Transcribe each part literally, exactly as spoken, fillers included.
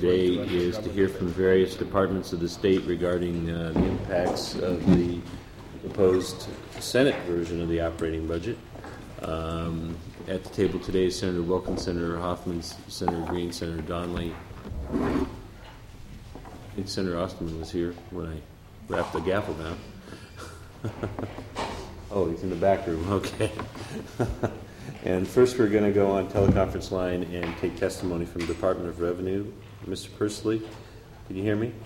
today is to hear from various departments of the state regarding uh, the impacts of the proposed Senate version of the operating budget. Um, at the table today is Senator Wilkins, Senator Hoffman, Senator Green, Senator Donnelly. I think Senator Osterman was here when I wrapped the gavel down. Oh, he's in the back room. Okay. And first we're going to go on teleconference line and take testimony from the Department of Revenue. Mister Pursley, can you hear me?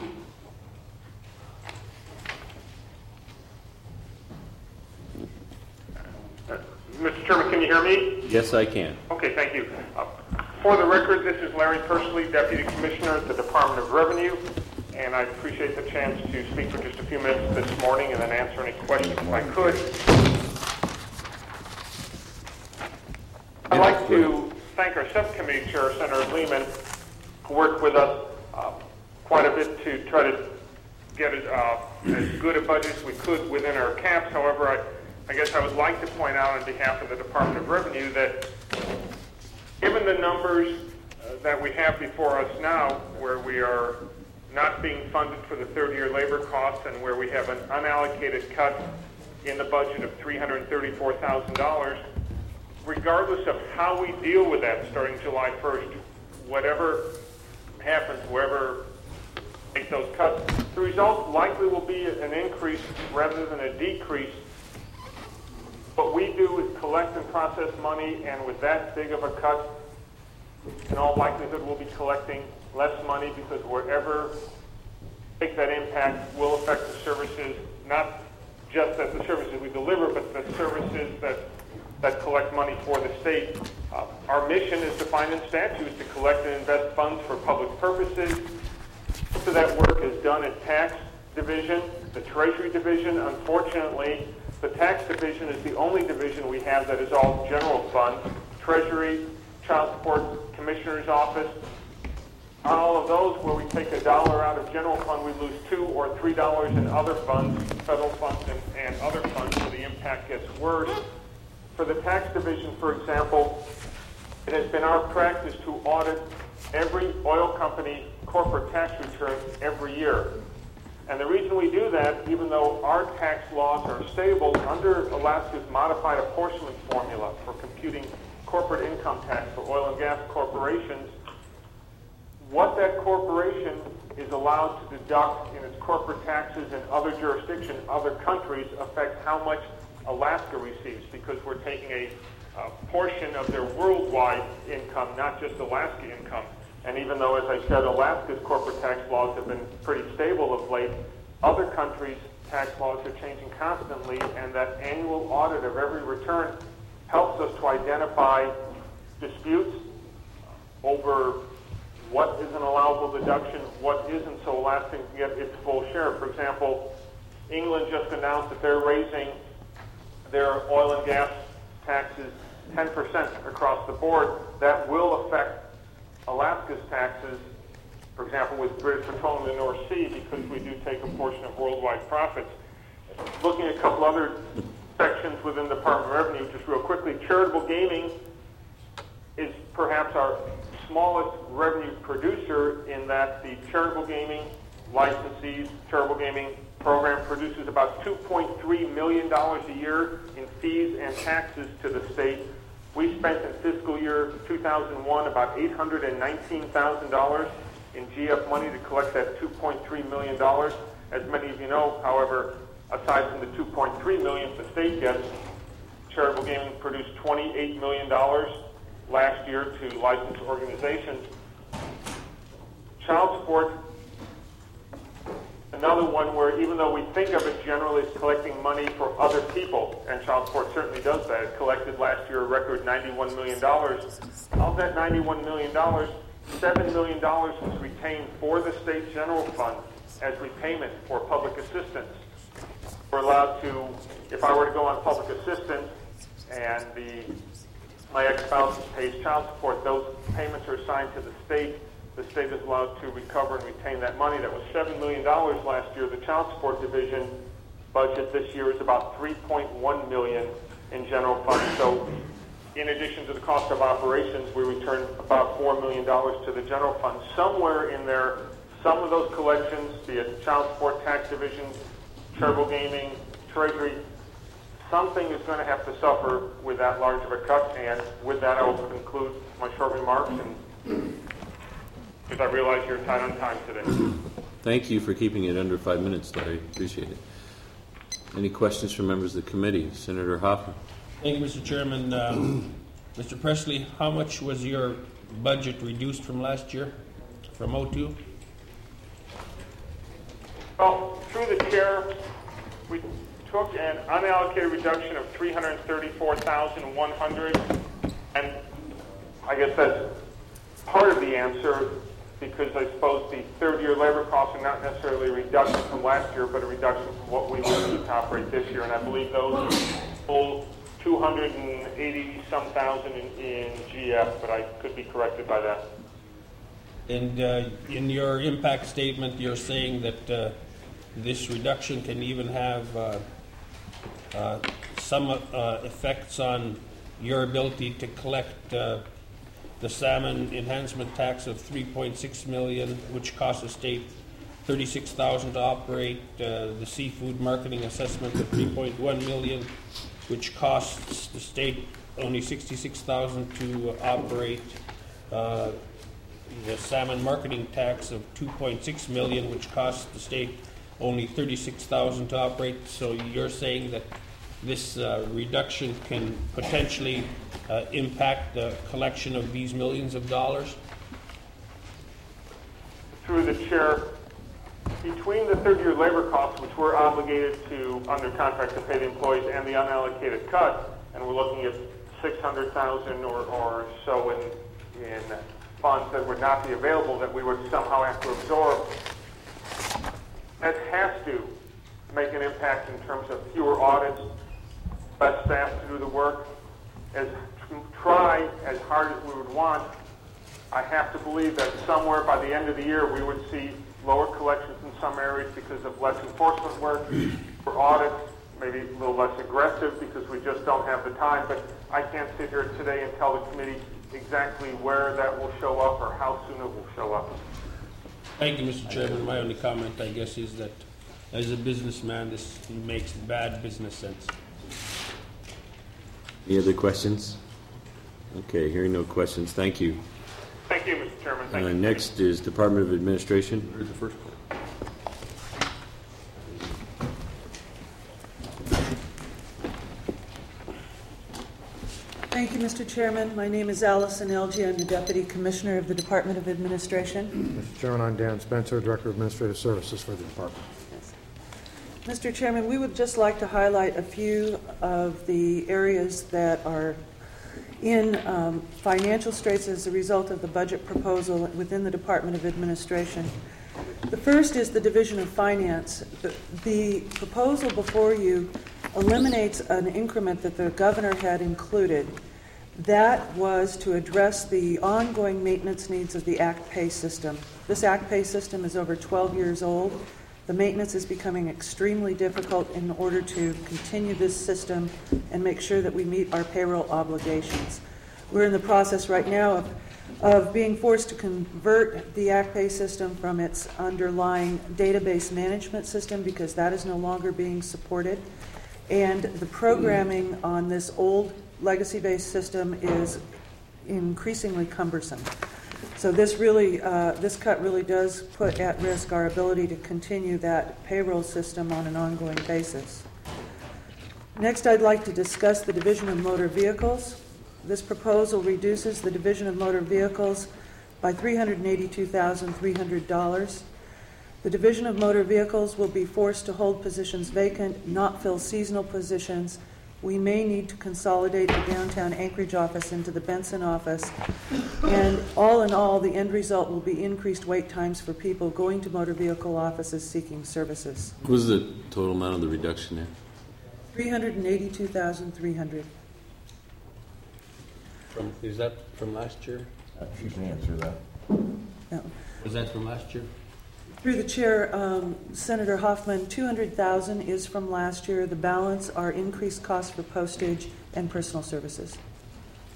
Uh, Mister Chairman, can you hear me? Yes, I can. Okay, thank you. Uh, for the record, this is Larry Pursley, Deputy Commissioner at the Department of Revenue, and I appreciate the chance to speak for just a few minutes this morning and then answer any questions if I could. I'd like to thank our subcommittee chair, Senator Lehman, who worked with us uh, quite a bit to try to get it, uh, as good a budget as we could within our caps. However, I, I guess I would like to point out on behalf of the Department of Revenue that given the numbers uh, that we have before us now, where we are not being funded for the third-year labor costs and where we have an unallocated cut in the budget of three hundred thirty-four thousand dollars, regardless of how we deal with that starting July first, whatever happens, whoever makes those cuts, the result likely will be an increase rather than a decrease. What we do is collect and process money, and with that big of a cut, in all likelihood we'll be collecting less money because wherever take that impact will affect the services, not just that the services we deliver, but the services that that collect money for the state. Uh, our mission is defined in statute to collect and invest funds for public purposes. Most of that work is done at tax division, the Treasury division. Unfortunately, the tax division is the only division we have that is all general fund. Treasury, Child Support Commissioner's Office. On all of those, where we take a dollar out of general fund, we lose two or three dollars in other funds, federal funds and, and other funds, so the impact gets worse. For the tax division, for example, it has been our practice to audit every oil company corporate tax return every year. And the reason we do that, even though our tax laws are stable, under Alaska's modified apportionment formula for computing corporate income tax for oil and gas corporations, what that corporation is allowed to deduct in its corporate taxes in other jurisdictions, other countries, affects how much Alaska receives, because we're taking a uh, portion of their worldwide income, not just Alaska income. And even though, as I said, Alaska's corporate tax laws have been pretty stable of late, other countries' tax laws are changing constantly, and that annual audit of every return helps us to identify disputes over what is an allowable deduction, what isn't, so Alaska can get its full share. For example, England just announced that they're raising their oil and gas taxes ten percent across the board. That will affect Alaska's taxes, for example, with British Petroleum in the North Sea, because we do take a portion of worldwide profits. Looking at a couple other sections within the Department of Revenue, just real quickly, charitable gaming is perhaps our smallest revenue producer, in that the charitable gaming licensees, charitable gaming program produces about two point three million dollars a year in fees and taxes to the state. We spent in fiscal year two thousand one about eight hundred nineteen thousand dollars in G F money to collect that two point three million dollars. As many of you know, however, aside from the two point three million dollars the state gets, charitable gaming produced twenty-eight million dollars last year to licensed organizations. Child support, another one where, even though we think of it generally as collecting money for other people, and child support certainly does that, it collected last year a record ninety-one million dollars. Of that ninety-one million dollars, seven million dollars was retained for the state general fund as repayment for public assistance. We're allowed to, if I were to go on public assistance and the my ex-spouse pays child support, those payments are assigned to the state. The state is allowed to recover and retain that money. That was seven million dollars last year. The child support division budget this year is about three point one million dollars in general fund. So in addition to the cost of operations, we return about four million dollars to the general fund. Somewhere in there, some of those collections, be it child support tax division, charitable gaming, treasury, something is going to have to suffer with that large of a cut. And with that, I will conclude my short remarks, and because I realize you're tight on time today. Thank you for keeping it under five minutes, Larry. Appreciate it. Any questions from members of the committee? Senator Hoffman. Thank you, Mister Chairman. Um, Mister Presley, how much was your budget reduced from last year, from O two? Well, through the chair, we took an unallocated reduction of three hundred thirty-four thousand one hundred dollars, and I guess that's part of the answer, because I suppose the third-year labor costs are not necessarily a reduction from last year, but a reduction from what we would need to operate this year, and I believe those full two hundred eighty some thousand in, in G F, but I could be corrected by that. And uh, in your impact statement, you're saying that uh, this reduction can even have uh, uh, some uh, effects on your ability to collect uh, the salmon enhancement tax of three point six million dollars, which costs the state thirty-six thousand dollars to operate, uh, the seafood marketing assessment of three point one million dollars, which costs the state only sixty-six thousand dollars to uh, operate, uh, the salmon marketing tax of two point six million dollars, which costs the state only thirty-six thousand dollars to operate. So you're saying that this uh, reduction can potentially uh, impact the collection of these millions of dollars? Through the chair, between the third-year labor costs, which we're obligated to, under contract, to pay the employees, and the unallocated cut, and we're looking at six hundred thousand dollars or, or so in, in funds that would not be available that we would somehow have to absorb, that has to make an impact in terms of fewer audits, less staff to do the work. As try as hard as we would want, I have to believe that somewhere by the end of the year we would see lower collections in some areas because of less enforcement work. For audits, maybe a little less aggressive because we just don't have the time. But I can't sit here today and tell the committee exactly where that will show up or how soon it will show up. Thank you, Mister Chairman. My only comment, I guess, is that as a businessman, this makes bad business sense. Any other questions? Okay, hearing no questions. Thank you. Thank you, Mister Chairman. Thank Uh, you. next is Department of Administration. Where's the first one? Thank you, Mister Chairman. My name is Allison Elgie. I'm the Deputy Commissioner of the Department of Administration. Mister Chairman, I'm Dan Spencer, Director of Administrative Services for the Department. Yes. Mister Chairman, we would just like to highlight a few of the areas that are in um, financial straits as a result of the budget proposal within the Department of Administration. The first is the Division of Finance. The, the proposal before you eliminates an increment that the governor had included. That was to address the ongoing maintenance needs of the A C P A system. This A C P A system is over twelve years old. The maintenance is becoming extremely difficult in order to continue this system and make sure that we meet our payroll obligations. We're in the process right now of, of being forced to convert the A C P A system from its underlying database management system because that is no longer being supported. And the programming on this old legacy-based system is increasingly cumbersome. So this really, uh, this cut really does put at risk our ability to continue that payroll system on an ongoing basis. Next, I'd like to discuss the Division of Motor Vehicles. This proposal reduces the Division of Motor Vehicles by three hundred eighty-two thousand three hundred dollars. The Division of Motor Vehicles will be forced to hold positions vacant, not fill seasonal positions. We may need to consolidate the downtown Anchorage office into the Benson office. And all in all, the end result will be increased wait times for people going to motor vehicle offices seeking services. What was the total amount of the reduction there? three hundred eighty-two thousand three hundred dollars. From, is that from last year? She can answer that. No. Was that from last year? Through the chair, um, Senator Hoffman, two hundred thousand dollars is from last year. The balance are increased costs for postage and personal services.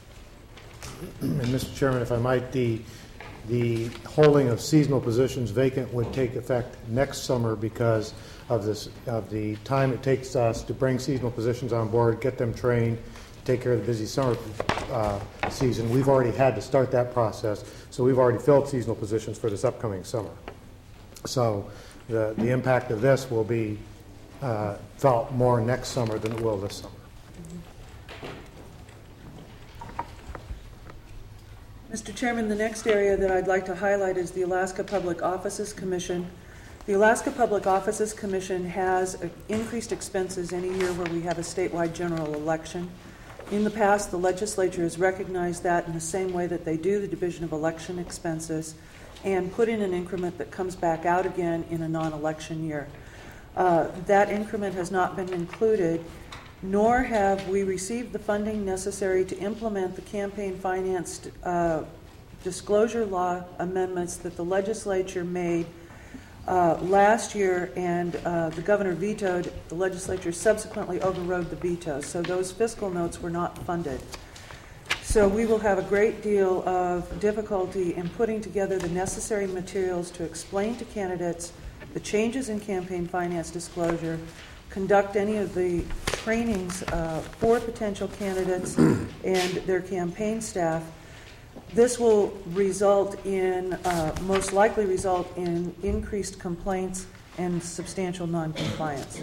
And Mister Chairman, if I might, the the holding of seasonal positions vacant would take effect next summer because of this of the time it takes us to bring seasonal positions on board, get them trained, take care of the busy summer uh, season. We've already had to start that process, so we've already filled seasonal positions for this upcoming summer. So the the impact of this will be uh, felt more next summer than it will this summer. Mister Chairman, the next area that I'd like to highlight is the Alaska Public Offices Commission. The Alaska Public Offices Commission has uh, increased expenses any year where we have a statewide general election. In the past, the legislature has recognized that in the same way that they do the Division of Election Expenses and put in an increment that comes back out again in a non-election year. Uh, that increment has not been included, nor have we received the funding necessary to implement the campaign finance uh, disclosure law amendments that the legislature made uh, last year, and uh, the governor vetoed. The legislature subsequently overrode the veto, so those fiscal notes were not funded. So we will have a great deal of difficulty in putting together the necessary materials to explain to candidates the changes in campaign finance disclosure, conduct any of the trainings uh, for potential candidates and their campaign staff. This will result in, uh, most likely result in increased complaints and substantial noncompliance.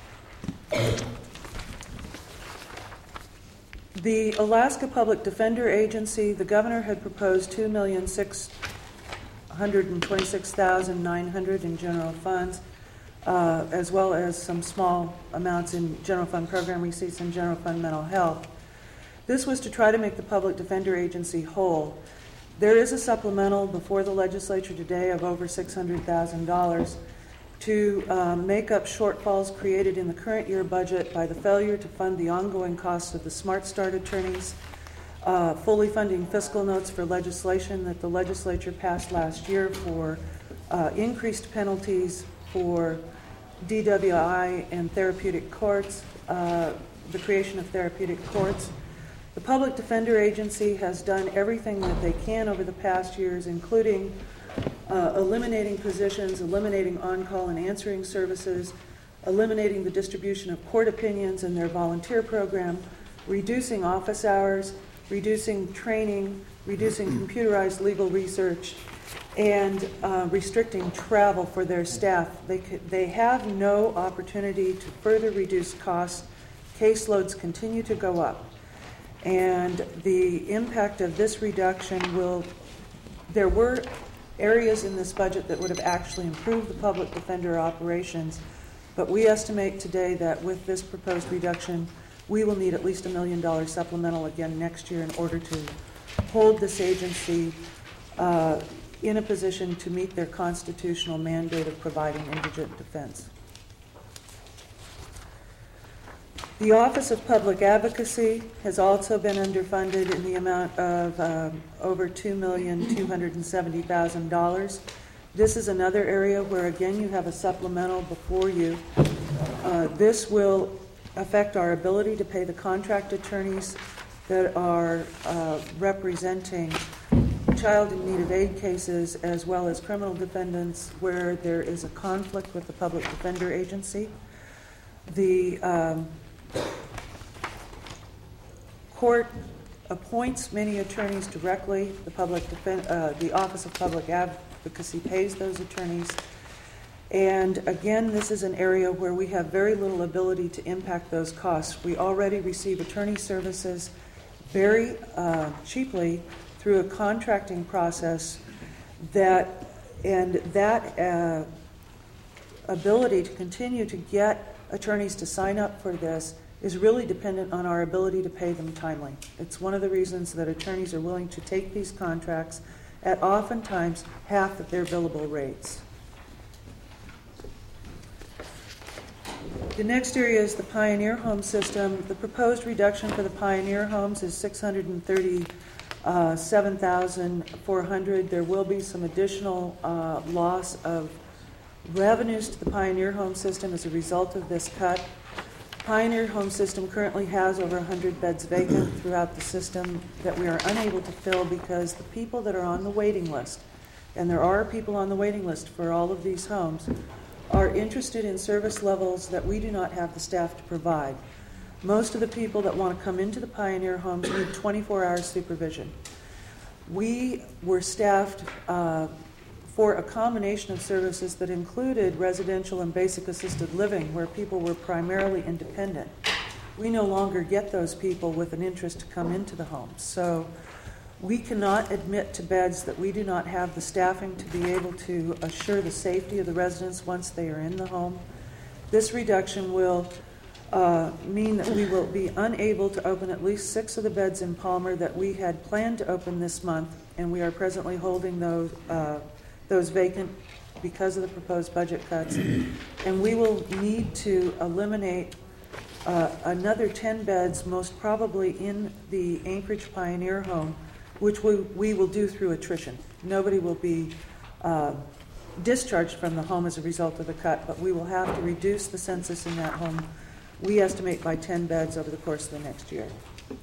The Alaska Public Defender Agency, the governor had proposed two million six hundred twenty-six thousand nine hundred dollars in general funds, uh, as well as some small amounts in general fund program receipts and general fund mental health. This was to try to make the Public Defender Agency whole. There is a supplemental before the legislature today of over six hundred thousand dollars to um, make up shortfalls created in the current year budget by the failure to fund the ongoing costs of the Smart Start attorneys, uh, fully funding fiscal notes for legislation that the legislature passed last year for uh, increased penalties for D W I and therapeutic courts, uh, the creation of therapeutic courts. The Public Defender Agency has done everything that they can over the past years, including uh, eliminating positions, eliminating on-call and answering services, eliminating the distribution of court opinions in their volunteer program, reducing office hours, reducing training, reducing computerized legal research, and uh, restricting travel for their staff. They, could, they have no opportunity to further reduce costs. Caseloads continue to go up. And the impact of this reduction will, there were areas in this budget that would have actually improved the public defender operations, but we estimate today that with this proposed reduction, we will need at least a million dollar supplemental again next year in order to hold this agency uh, in a position to meet their constitutional mandate of providing indigent defense. The Office of Public Advocacy has also been underfunded in the amount of um, over two million two hundred seventy thousand dollars. This is another area where, again, you have a supplemental before you. Uh, this will affect our ability to pay the contract attorneys that are uh, representing child in need of aid cases as well as criminal defendants where there is a conflict with the Public Defender Agency. The um, court appoints many attorneys directly. The public defend, uh, the Office of Public Advocacy pays those attorneys. And again, this is an area where we have very little ability to impact those costs. We already receive attorney services very uh, cheaply through a contracting process that, and that uh, ability to continue to get attorneys to sign up for this is really dependent on our ability to pay them timely. It's one of the reasons that attorneys are willing to take these contracts at oftentimes half of their billable rates. The next area is the Pioneer Home System. The proposed reduction for the Pioneer Homes is six hundred thirty-seven thousand four hundred dollars. There will be some additional uh, loss of revenues to the Pioneer Home System as a result of this cut. Pioneer Home System currently has over one hundred beds vacant throughout the system that we are unable to fill because the people that are on the waiting list, and there are people on the waiting list for all of these homes, are interested in service levels that we do not have the staff to provide. Most of the people that want to come into the Pioneer homes need twenty-four hour supervision. We were staffed uh, for a combination of services that included residential and basic assisted living, where people were primarily independent. We no longer get those people with an interest to come into the homes. So we cannot admit to beds that we do not have the staffing to be able to assure the safety of the residents once they are in the home. This reduction will uh, mean that we will be unable to open at least six of the beds in Palmer that we had planned to open this month, and we are presently holding those uh, those vacant because of the proposed budget cuts. And we will need to eliminate uh, another ten beds, most probably in the Anchorage Pioneer home, which we, we will do through attrition. Nobody will be uh, discharged from the home as a result of the cut, but we will have to reduce the census in that home, we estimate, by ten beds over the course of the next year.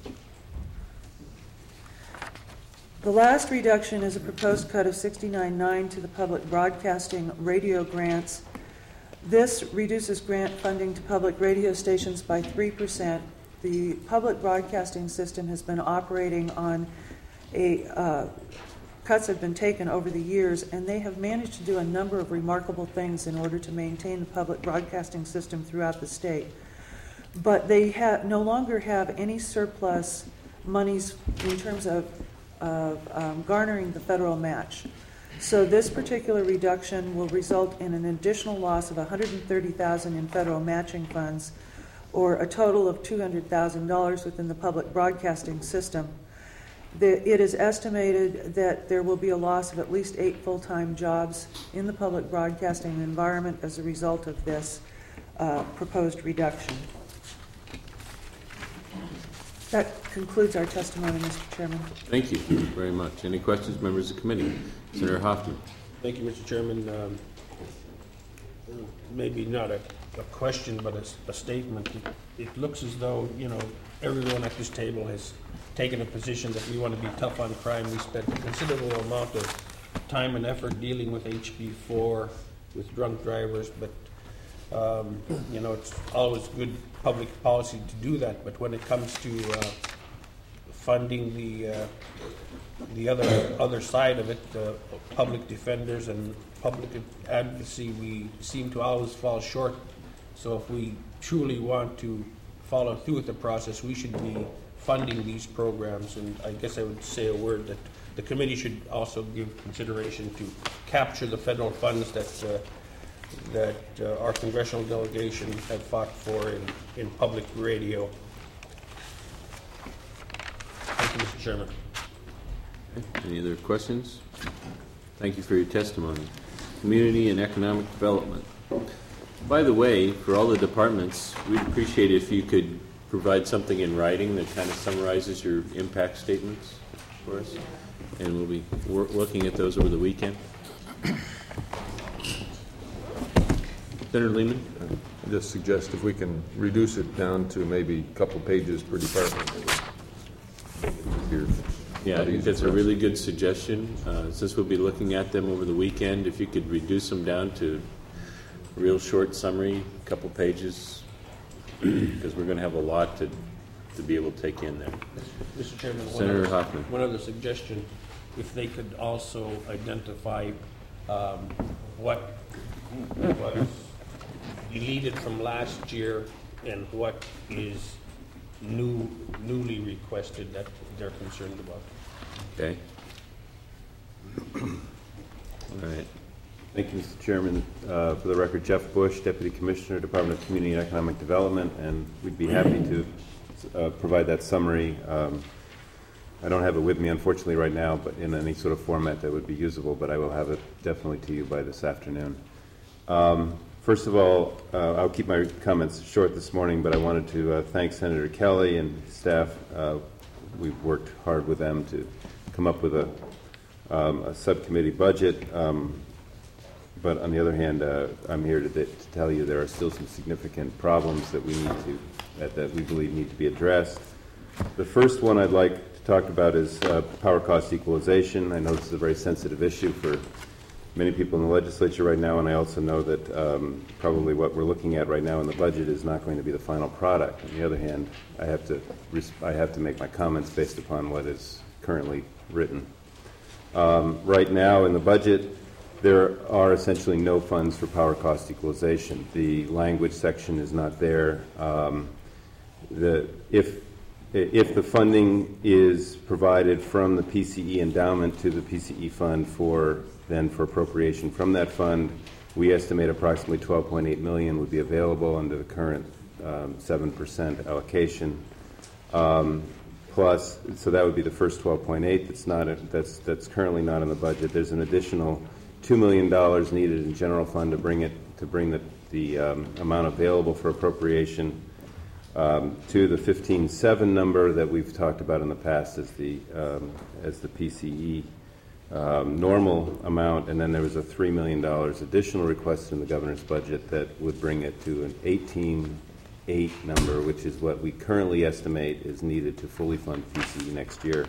The last reduction is a proposed cut of sixty-nine point nine to the public broadcasting radio grants. This reduces grant funding to public radio stations by three percent. The public broadcasting system has been operating on a, uh, cuts have been taken over the years, and they have managed to do a number of remarkable things in order to maintain the public broadcasting system throughout the state. But they ha- no longer have any surplus monies in terms of of um, garnering the federal match. So this particular reduction will result in an additional loss of one hundred thirty thousand dollars in federal matching funds, or a total of two hundred thousand dollars within the public broadcasting system. The, it is estimated that there will be a loss of at least eight full-time jobs in the public broadcasting environment as a result of this uh, proposed reduction. That concludes our testimony, Mister Chairman. Thank you very much. Any questions, members of the committee? Senator Hoffman. Thank you, Mister Chairman. Um, maybe not a, a question, but a, a statement. It, it looks as though, you know, everyone at this table has taken a position that we want to be tough on crime. We spent a considerable amount of time and effort dealing with H B four, with drunk drivers, but Um, you know, it's always good public policy to do that, but when it comes to uh, funding the uh, the other other side of it, uh, public defenders and public advocacy, we seem to always fall short. So if we truly want to follow through with the process, we should be funding these programs. And I guess I would say a word that the committee should also give consideration to capture the federal funds that uh, that uh, our congressional delegation have fought for in, in public radio. Thank you, Mister Chairman. Okay. Any other questions? Thank you for your testimony. Community and economic development. By the way, for all the departments, we'd appreciate if you could provide something in writing that kind of summarizes your impact statements for us, and we'll be wor- looking at those over the weekend. Senator Lehman? I just suggest if we can reduce it down to maybe a couple pages per department. Yeah, I think that's a really good suggestion. Uh, since we'll be looking at them over the weekend, if you could reduce them down to a real short summary, a couple pages, because we're going to have a lot to to be able to take in there. Mister Chairman, one Senator other, Hoffman. One other suggestion, if they could also identify um, what was deleted from last year and what is new, newly requested that they're concerned about. Okay. All right. Thank you, Mister Chairman. Uh, for the record, Jeff Bush, Deputy Commissioner, Department of Community and Economic Development, and we'd be happy to uh, provide that summary. Um, I don't have it with me, unfortunately, right now, but in any sort of format that would be usable, but I will have it definitely to you by this afternoon. Um, first of all, uh, I'll keep my comments short this morning, but I wanted to uh, thank Senator Kelly and his staff. Uh, we've worked hard with them to come up with a, um, a subcommittee budget. Um, But on the other hand, uh, I'm here to, to tell you there are still some significant problems that we need to that, that we believe need to be addressed. The first one I'd like to talk about is uh, power cost equalization. I know this is a very sensitive issue for many people in the legislature right now, and I also know that um, probably what we're looking at right now in the budget is not going to be the final product. On the other hand, I have to I have to make my comments based upon what is currently written. Um, right now in the budget, there are essentially no funds for power cost equalization. The language section is not there. Um, the, if, if the funding is provided from the P C E endowment to the P C E fund for then for appropriation from that fund, we estimate approximately twelve point eight million dollars would be available under the current um, seven percent allocation. Um, plus, so that would be the first twelve point eight that's not a, that's that's currently not in the budget. There's an additional two million dollars needed in general fund to bring it to bring the the um, amount available for appropriation um, to the fifteen point seven number that we've talked about in the past as the um, as the P C E um, normal amount, and then there was a three million dollars additional request in the governor's budget that would bring it to an eighteen point eight number, which is what we currently estimate is needed to fully fund P C E next year.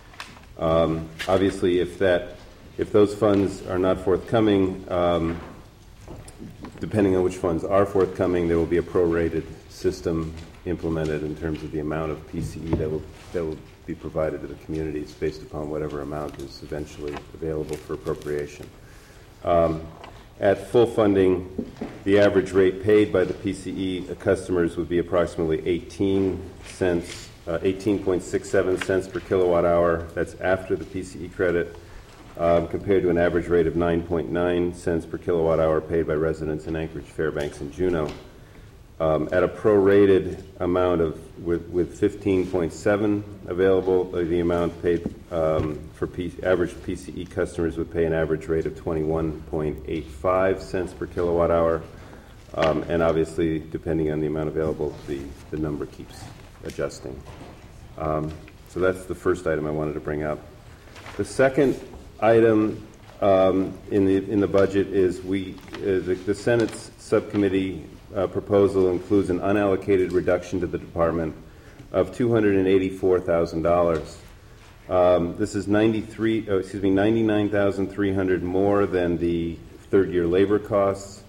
Um, obviously, if that if those funds are not forthcoming, um, depending on which funds are forthcoming, there will be a prorated system implemented in terms of the amount of P C E that will that will be provided to the communities based upon whatever amount is eventually available for appropriation. Um, at full funding, the average rate paid by the P C E customers would be approximately eighteen cents, uh, eighteen point six seven cents per kilowatt hour. That's after the P C E credit, um, compared to an average rate of nine point nine cents per kilowatt hour paid by residents in Anchorage, Fairbanks, and Juneau. Um, at a prorated amount of, with, with fifteen point seven available, uh, the amount paid um, for P, average P C E customers would pay an average rate of twenty-one point eight five cents per kilowatt hour. Um, and obviously, depending on the amount available, the, the number keeps adjusting. Um, so that's the first item I wanted to bring up. The second item um, in the in the budget is we uh, the, the Senate's subcommittee Uh, proposal includes an unallocated reduction to the department of two hundred eighty-four thousand dollars. Um, this is ninety-three, oh, excuse me, ninety-nine thousand three hundred dollars more than the third-year labor costs.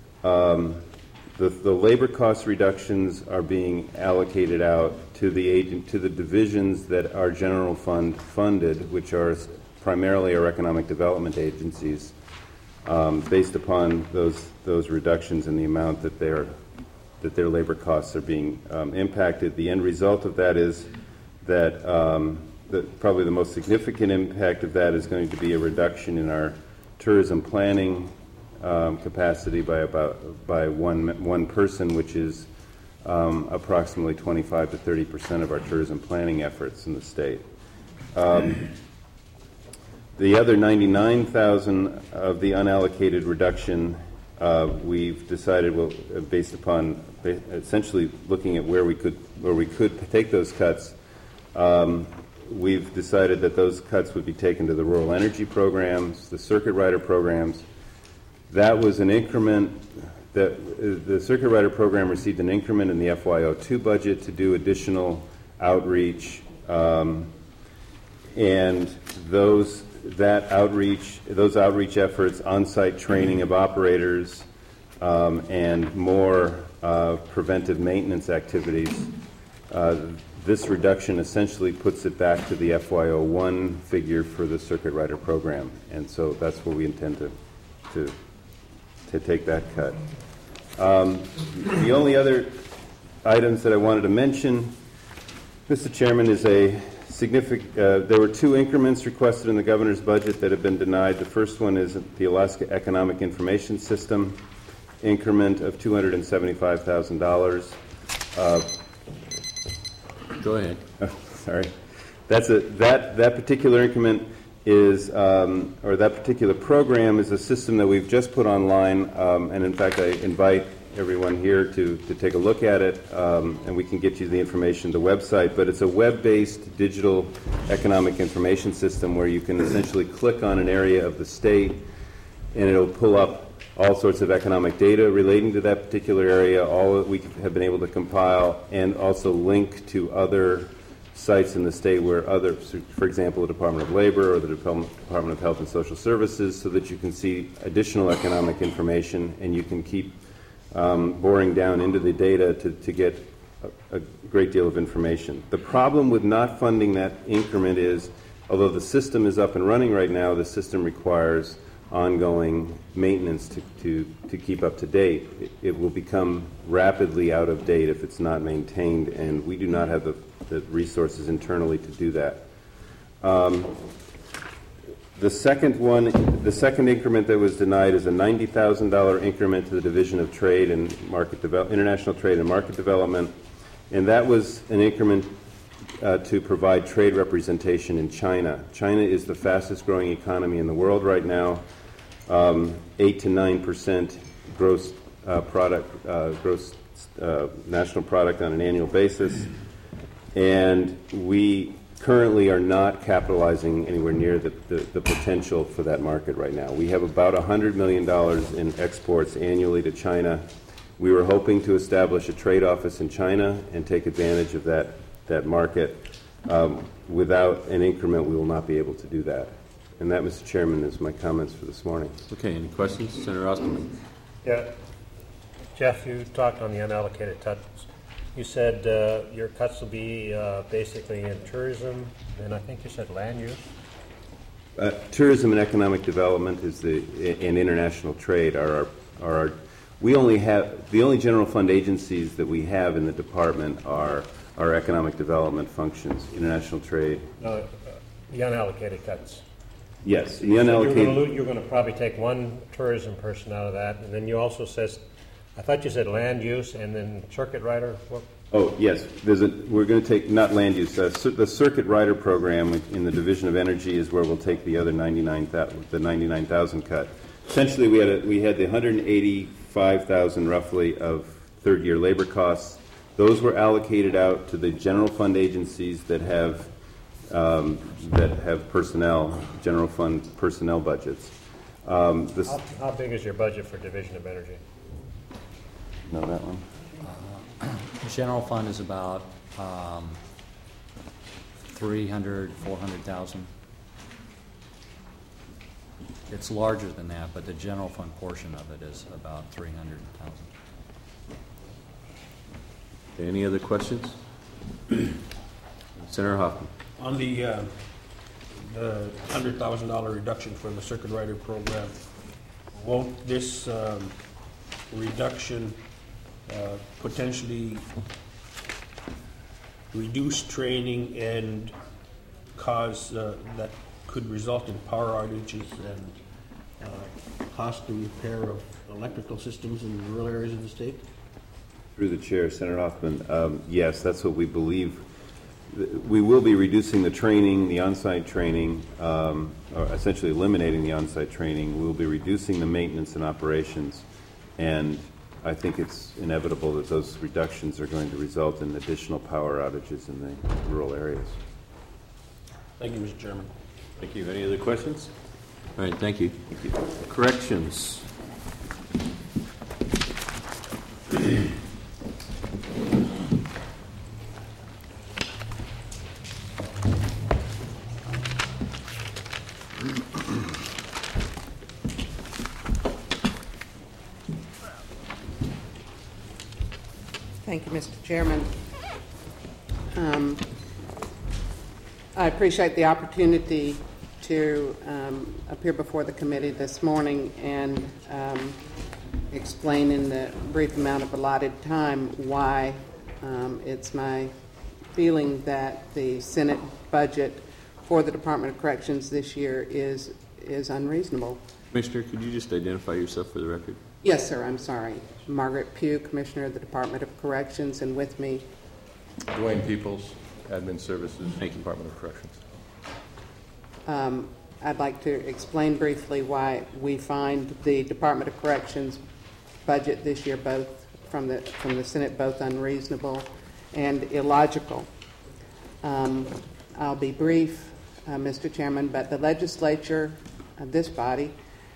Um, the, the labor cost reductions are being allocated out to the agent, to the divisions that are general fund funded, which are primarily our economic development agencies. Um, based upon those those reductions in the amount that their that their labor costs are being um, impacted. The end result of that is that um, the, probably the most significant impact of that is going to be a reduction in our tourism planning um, capacity by about by one one person, which is um, approximately twenty-five to thirty percent of our tourism planning efforts in the state. Um, The other ninety-nine thousand of the unallocated reduction, uh, we've decided, well, uh, based upon ba- essentially looking at where we could where we could take those cuts, um, we've decided that those cuts would be taken to the rural energy programs, the circuit rider programs. That was an increment. That uh, the circuit rider program received an increment in the F Y O two budget to do additional outreach, um, and those. That outreach, those outreach efforts, on-site training of operators, um, and more uh, preventive maintenance activities, uh, this reduction essentially puts it back to the F Y O one figure for the circuit rider program, and so that's where we intend to to, to take that cut. Um, the only other items that I wanted to mention, Mister Chairman, is a Significant, uh, there were two increments requested in the governor's budget that have been denied. The first one is the Alaska Economic Information System increment of two hundred seventy-five thousand dollars. Uh, Go ahead. Oh, sorry. That's a, that, that particular increment is, um, or that particular program is a system that we've just put online, um, and in fact I invite everyone here to, to take a look at it, um, and we can get you the information, the website, but it's a web-based digital economic information system where you can essentially click on an area of the state and it'll pull up all sorts of economic data relating to that particular area, all that we have been able to compile, and also link to other sites in the state where other, for example, the Department of Labor or the Department of Health and Social Services, so that you can see additional economic information and you can keep um, boring down into the data to, to get a, a great deal of information. The problem with not funding that increment is, although the system is up and running right now, the system requires ongoing maintenance to, to, to keep up to date. It, it will become rapidly out of date if it's not maintained, and we do not have the, the resources internally to do that. Um, the second one, the second increment that was denied is a ninety thousand dollars increment to the Division of Trade and Market Devel- International Trade and Market Development, and that was an increment Uh, to provide trade representation in China. China is the fastest growing economy in the world right now, um, eight to nine percent gross uh, product, uh, gross uh, national product on an annual basis, and we currently are not capitalizing anywhere near the, the, the potential for that market right now. We have about one hundred million dollars in exports annually to China. We were hoping to establish a trade office in China and take advantage of that that market. Um, without an increment, we will not be able to do that. And that, Mister Chairman, is my comments for this morning. Okay, any questions? Senator Osterman. Yeah. Jeff, you talked on the unallocated cuts. You said uh, your cuts will be uh, basically in tourism, and I think you said land use. Uh, tourism and economic development is the and international trade are our, are our. We only have the only general fund agencies that we have in the department are our economic development functions, international trade. No, uh, the unallocated cuts. Yes, the So you're unallocated. gonna lo- You're going to probably take one tourism person out of that, and then you also says, I thought you said land use and then circuit rider. What? Oh, yes. There's a, we're going to take, not land use, uh, cir- the Circuit Rider program in the Division of Energy is where we'll take the other ninety-nine thousand, the ninety-nine thousand cut. Essentially, we had a, we had the one hundred eighty-five thousand roughly of third-year labor costs. Those were allocated out to the general fund agencies that have um, that have personnel, general fund personnel budgets. Um, this, How, how big is your budget for Division of Energy? know that one? General fund is about um, three hundred, four hundred thousand. It's larger than that, but the general fund portion of it is about three hundred thousand. Any other questions? Senator Hoffman. On the, uh, the one hundred thousand dollars reduction for the circuit rider program, won't this um, reduction uh, potentially reduce training and cause uh, that could result in power outages and uh, costly repair of electrical systems in rural areas of the state? Through the chair, Senator Hoffman, um, yes, that's what we believe. We will be reducing the training, the on-site training, um, or essentially eliminating the on-site training. We'll be reducing the maintenance and operations, and I think it's inevitable that those reductions are going to result in additional power outages in the rural areas. Thank you, Mister Chairman. Thank you. Any other questions? All right, thank you. Thank you. Corrections. Thank you, Mister Chairman. Um, I appreciate the opportunity to um, appear before the committee this morning and um, explain in the brief amount of allotted time why um, it's my feeling that the Senate budget for the Department of Corrections this year is is unreasonable. Commissioner, could you just identify yourself for the record? Yes, sir, I'm sorry. Margaret Pugh, Commissioner of the Department of Corrections, and with me, Dwayne Peoples, Admin Services, Thank you. Department of Corrections. um, I'd like to explain briefly why we find the Department of Corrections budget this year both from the from the Senate both unreasonable and illogical. Um, I'll be brief, uh, Mister Chairman, but the legislature, uh, this body,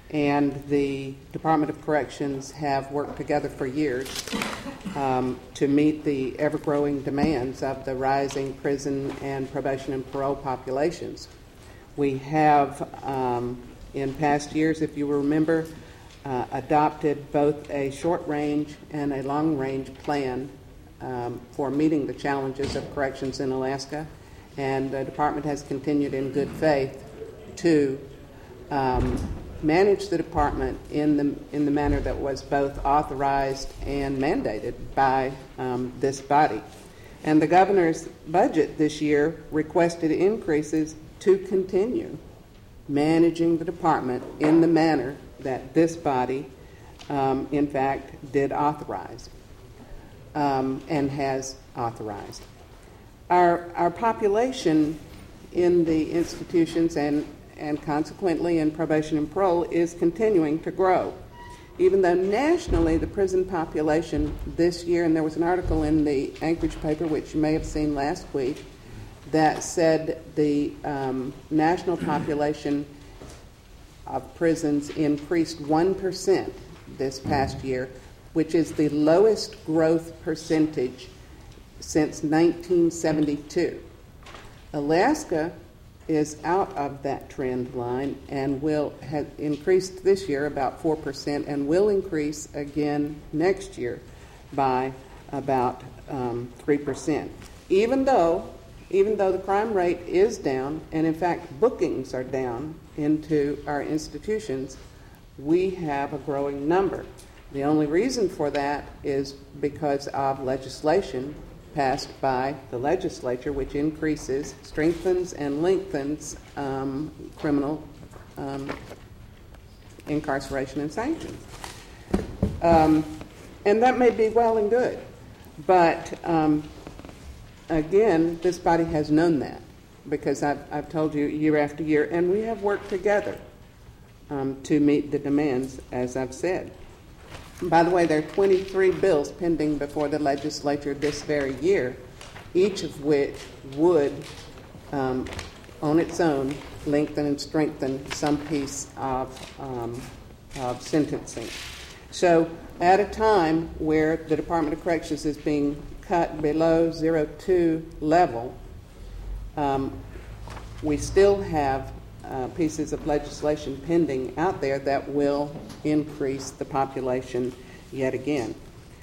and the Department of Corrections have worked together for years um, to meet the ever-growing demands of the rising prison and probation and parole populations. We have, um, in past years, if you remember, uh, adopted both a short-range and a long-range plan um, for meeting the challenges of corrections in Alaska, and the department has continued in good faith to um, manage the department in the in the manner that was both authorized and mandated by um, this body. And the governor's budget this year requested increases to continue managing the department in the manner that this body, um, in fact, did authorize um, and has authorized. Our our population in the institutions and and consequently in probation and parole is continuing to grow. Even though nationally the prison population this year, and there was an article in the Anchorage paper, which you may have seen last week, that said the um, national population of prisons increased one percent this past year, which is the lowest growth percentage since nineteen seventy-two. Alaska is out of that trend line and will have increased this year about four percent and will increase again next year by about um, three percent. Even though, even though the crime rate is down, and in fact bookings are down into our institutions, we have a growing number. The only reason for that is because of legislation passed by the legislature, which increases, strengthens, and lengthens um, criminal um, incarceration and sanctions. Um, and that may be well and good, but um, again, this body has known that, because I've, I've told you year after year, and we have worked together um, to meet the demands, as I've said. By the way, there are twenty-three bills pending before the legislature this very year, each of which would, um, on its own, lengthen and strengthen some piece of, um, of sentencing. So at a time where the Department of Corrections is being cut below zero two level, um, we still have Uh, pieces of legislation pending out there that will increase the population yet again.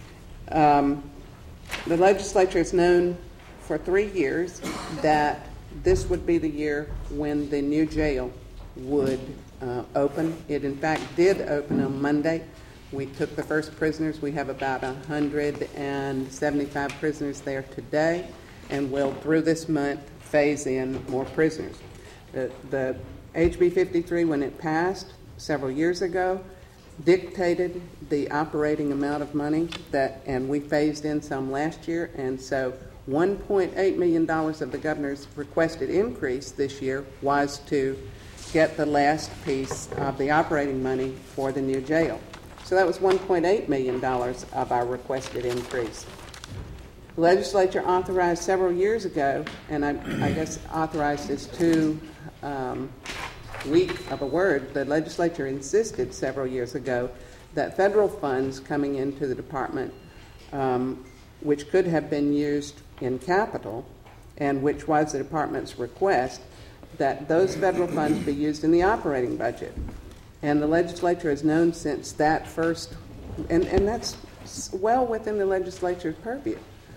Um, the legislature has known for three years that this would be the year when the new jail would uh, open. It in fact did open on Monday. We took the first prisoners. We have about one hundred seventy-five prisoners there today, and will through this month phase in more prisoners. The, the H B fifty-three, when it passed several years ago, dictated the operating amount of money that, and we phased in some last year, and so one point eight million dollars of the governor's requested increase this year was to get the last piece of the operating money for the new jail. So that was one point eight million dollars of our requested increase. The legislature authorized several years ago, and I, I guess authorized is too um, weak of a word, the legislature insisted several years ago that federal funds coming into the department, um, which could have been used in capital, and which was the department's request, that those federal funds be used in the operating budget. And the legislature has known since that first, and, and that's well within the legislature's purview.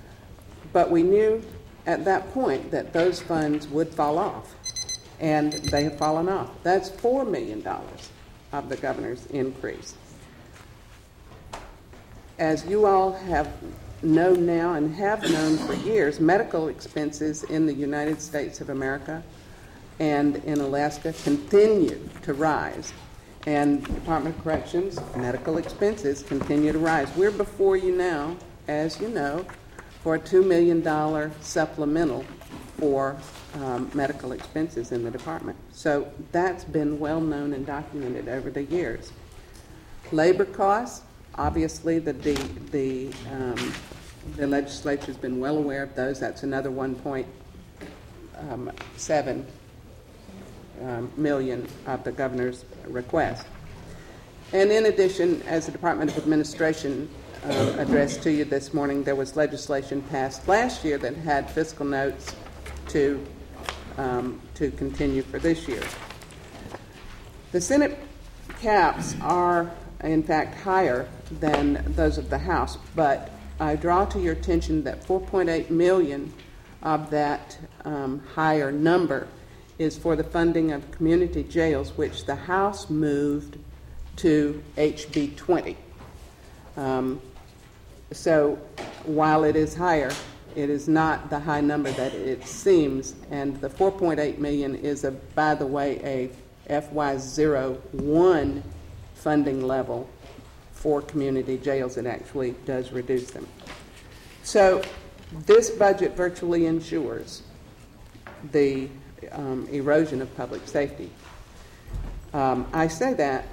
But we knew at that point that those funds would fall off, and they have fallen off. That's four million dollars of the governor's increase. As you all have known now and have known for years, medical expenses in the United States of America and in Alaska continue to rise. And Department of Corrections medical expenses continue to rise. We're before you now, as you know, for a two million dollars supplemental for um, medical expenses in the department. So that's been well known and documented over the years. Labor costs, obviously the the the, um, the legislature has been well aware of those. That's another one point seven um, million of the governor's request. And in addition, as the Department of Administration uh, addressed to you this morning, there was legislation passed last year that had fiscal notes to, um, to continue for this year. The Senate caps are, in fact, higher than those of the House, but I draw to your attention that four point eight million dollars of that um, higher number is for the funding of community jails, which the House moved to H B twenty. Um, so while it is higher, it is not the high number that it seems, and the four point eight million dollars is, a, by the way, a F Y zero one funding level for community jails. It actually does reduce them. So this budget virtually ensures the um, erosion of public safety. Um, I say that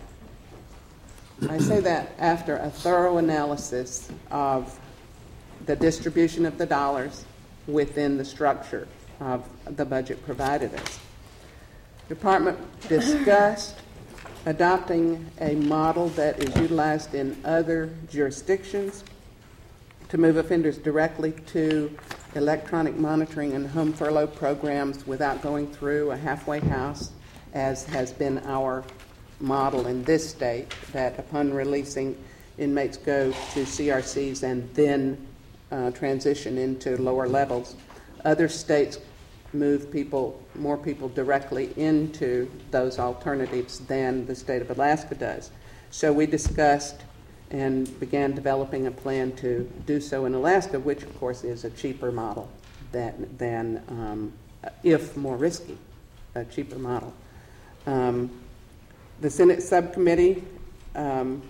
I say that after a thorough analysis of the distribution of the dollars within the structure of the budget provided us. The department discussed adopting a model that is utilized in other jurisdictions to move offenders directly to electronic monitoring and home furlough programs without going through a halfway house, as has been our model in this state, that upon releasing, inmates go to C R Cs and then uh, transition into lower levels. Other states move people, more people directly into those alternatives than the state of Alaska does. So we discussed and began developing a plan to do so in Alaska, which of course is a cheaper model than, than um, if more risky, a cheaper model. Um, the Senate subcommittee um,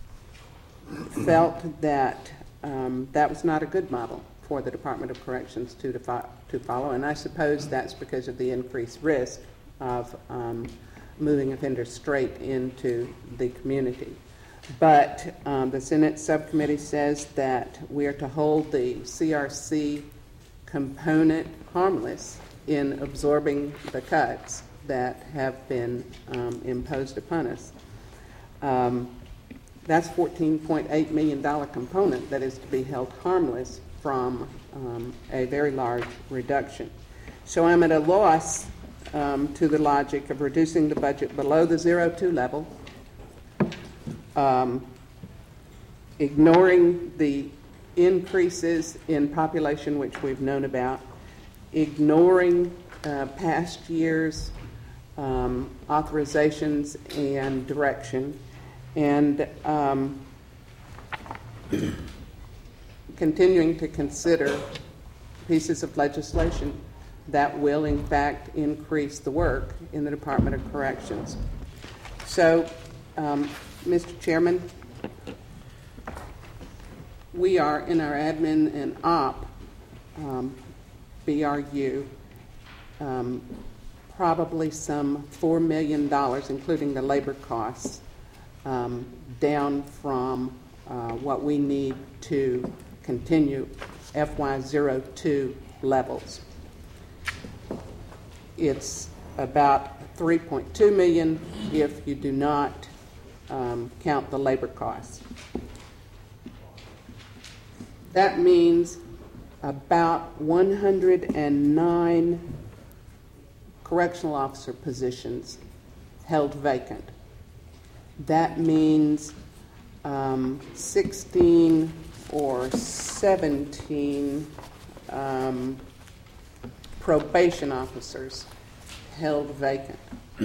felt that um, that was not a good model for the Department of Corrections to, defi- to follow, and I suppose that's because of the increased risk of um, moving offenders straight into the community. But um, the Senate subcommittee says that we are to hold the C R C component harmless in absorbing the cuts that have been um, imposed upon us. Um, that's fourteen point eight million dollars component that is to be held harmless from um, a very large reduction. So I'm at a loss um, to the logic of reducing the budget below the zero two level, um, ignoring the increases in population which we've known about, ignoring uh, past years' um, authorizations and direction, and um, continuing to consider pieces of legislation that will in fact increase the work in the Department of Corrections. So, um, Mister Chairman, we are in our admin and op, um, B R U, um, probably some four million dollars, including the labor costs, um, down from uh, what we need to continue F Y zero two levels. It's about three point two million dollars if you do not um, count the labor costs. That means about one hundred nine correctional officer positions held vacant. That means um, sixteen or seventeen um, probation officers held vacant.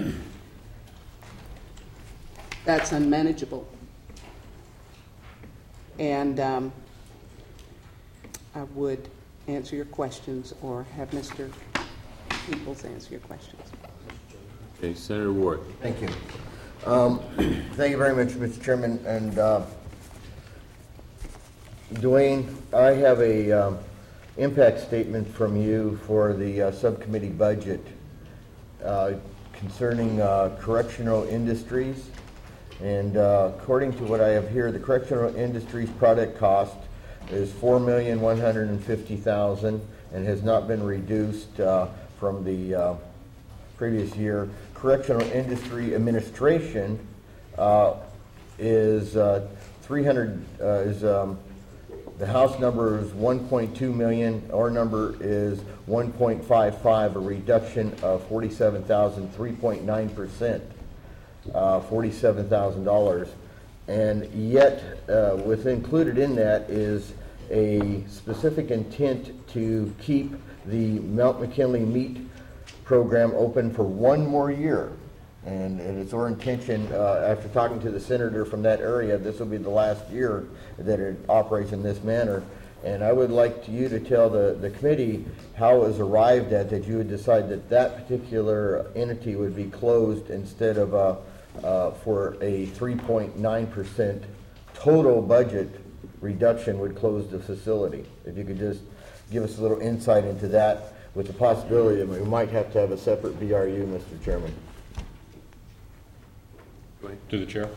That's unmanageable. And um, I would answer your questions or have Mister Peoples answer your questions. Okay, Senator Ward. Thank you. Um, thank you very much, Mister Chairman. And uh, Dwayne, I have a um, impact statement from you for the uh, subcommittee budget uh, concerning uh, correctional industries. And uh, according to what I have here, the correctional industries product cost is four million one hundred fifty thousand dollars and has not been reduced uh, from the uh, previous year. Correctional Industry Administration uh, is uh, three hundred, uh, is, um, the House number is one point two million, our number is one point five five, a reduction of forty-seven thousand, three point nine percent, uh, forty-seven thousand dollars. And yet, uh, with included in that is a specific intent to keep the Mount McKinley Meat Program open for one more year. And, and it's our intention, uh, after talking to the senator from that area, this will be the last year that it operates in this manner. And I would like to you to tell the, the committee how it was arrived at that you would decide that that particular entity would be closed instead of uh, uh, for a three point nine percent total budget reduction would close the facility. If you could just give us a little insight into that, with the possibility that we might have to have a separate B R U, Mister Chairman. To the chair.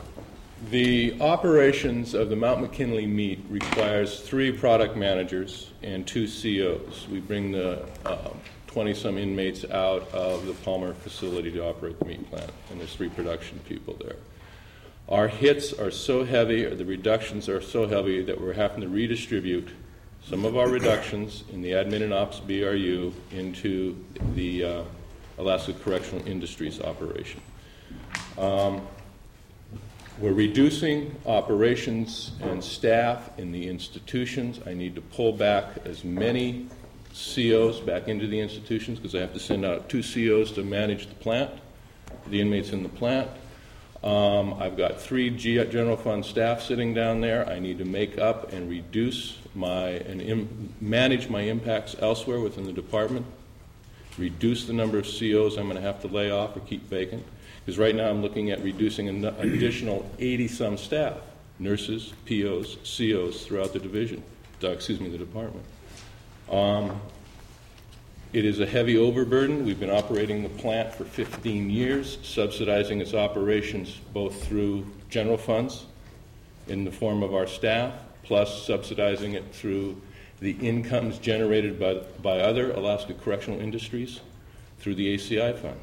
The operations of the Mount McKinley Meat requires three product managers and two C Os. We bring the twenty-some uh, inmates out of the Palmer facility to operate the meat plant, and there's three production people there. Our hits are so heavy, or the reductions are so heavy, that we're having to redistribute some of our reductions in the Admin and Ops B R U into the uh, Alaska Correctional Industries operation. Um, we're reducing operations and staff in the institutions. I need to pull back as many C Os back into the institutions because I have to send out two C Os to manage the plant, the inmates in the plant. Um, I've got three G- general fund staff sitting down there. I need to make up and reduce my and im- manage my impacts elsewhere within the department, reduce the number of C Os I'm going to have to lay off or keep vacant. Because right now I'm looking at reducing an additional eighty-some staff, nurses, P Os, C Os throughout the division, uh, excuse me, the department. Um, it is a heavy overburden. We've been operating the plant for fifteen years, subsidizing its operations both through general funds in the form of our staff, plus subsidizing it through the incomes generated by, by other Alaska Correctional Industries through the A C I fund.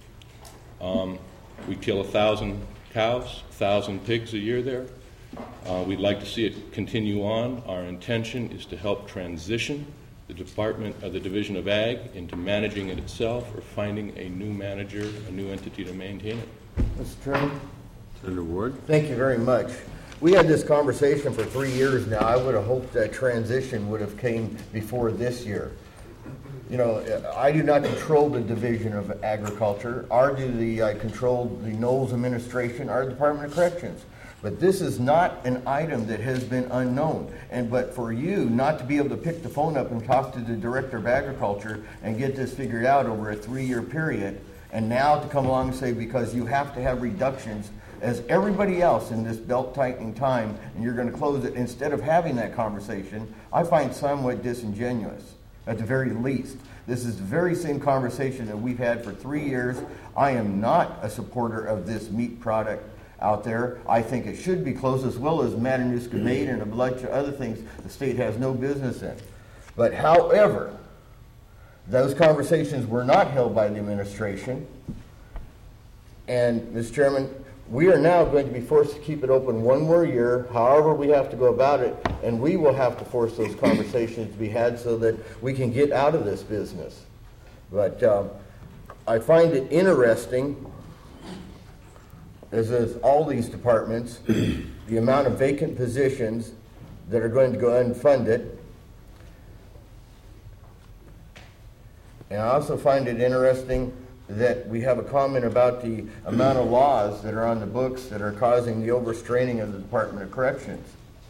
Um, we kill a thousand cows, a thousand pigs a year there. Uh, we'd like to see it continue on. Our intention is to help transition the department of the Division of Ag into managing it itself or finding a new manager, a new entity to maintain it. Mister Chairman? Senator Ward? Thank you very much. We had this conversation for three years now. I would have hoped that transition would have came before this year. You know, I do not control the Division of Agriculture, or do the I control the Knowles administration, our Department of Corrections. But this is not an item that has been unknown. And but for you not to be able to pick the phone up and talk to the Director of Agriculture and get this figured out over a three-year period, and now to come along and say because you have to have reductions as everybody else in this belt-tightening time, and you're going to close it instead of having that conversation, I find somewhat disingenuous. At the very least. This is the very same conversation that we've had for three years. I am not a supporter of this meat product out there. I think it should be closed, as well as Matanuska Made and a bunch of other things the state has no business in. But however, those conversations were not held by the administration. And, Mister Chairman, we are now going to be forced to keep it open one more year, however we have to go about it, and we will have to force those conversations to be had so that we can get out of this business. But um, I find it interesting, as is all these departments, the amount of vacant positions that are going to go unfunded. And I also find it interesting that we have a comment about the amount of laws that are on the books that are causing the overstraining of the Department of Corrections.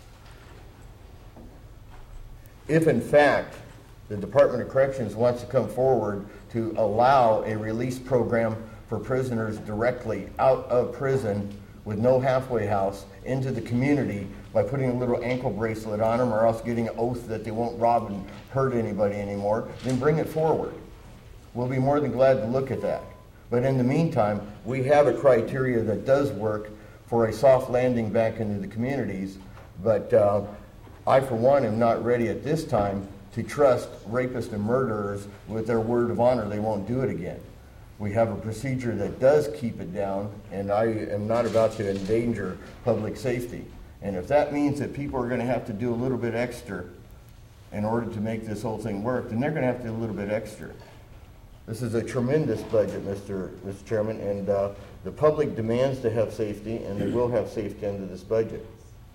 If in fact the Department of Corrections wants to come forward to allow a release program for prisoners directly out of prison with no halfway house into the community by putting a little ankle bracelet on them or else getting an oath that they won't rob and hurt anybody anymore, then bring it forward. We'll be more than glad to look at that. But in the meantime, we have a criteria that does work for a soft landing back into the communities. But uh, I, for one, am not ready at this time to trust rapists and murderers with their word of honor they won't do it again. we have a procedure that does keep it down, and I am not about to endanger public safety. And if that means that people are going to have to do a little bit extra in order to make this whole thing work, then they're going to have to do a little bit extra. This is a tremendous budget, Mister Mister Chairman, and uh, the public demands to have safety, and they will have safety under this budget.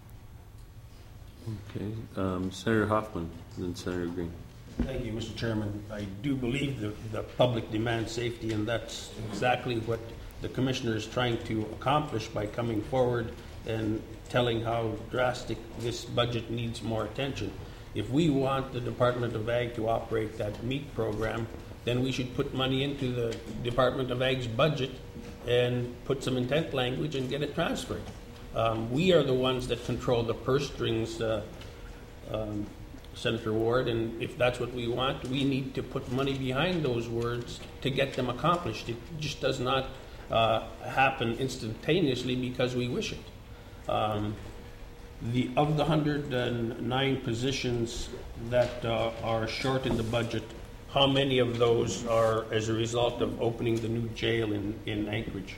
Okay, um, Senator Hoffman, and then Senator Green. Thank you, Mister Chairman. I do believe the, the public demands safety, and that's exactly what the Commissioner is trying to accomplish by coming forward and telling how drastic this budget needs more attention. If we want the Department of Ag to operate that meat program, then we should put money into the Department of Ag's budget and put some intent language and get it transferred. Um, we are the ones that control the purse strings, uh, um, Senator Ward, and if that's what we want, we need to put money behind those words to get them accomplished. It just does not uh, happen instantaneously because we wish it. Um, the of the one hundred nine positions that uh, are short in the budget, how many of those are as a result of opening the new jail in, in Anchorage?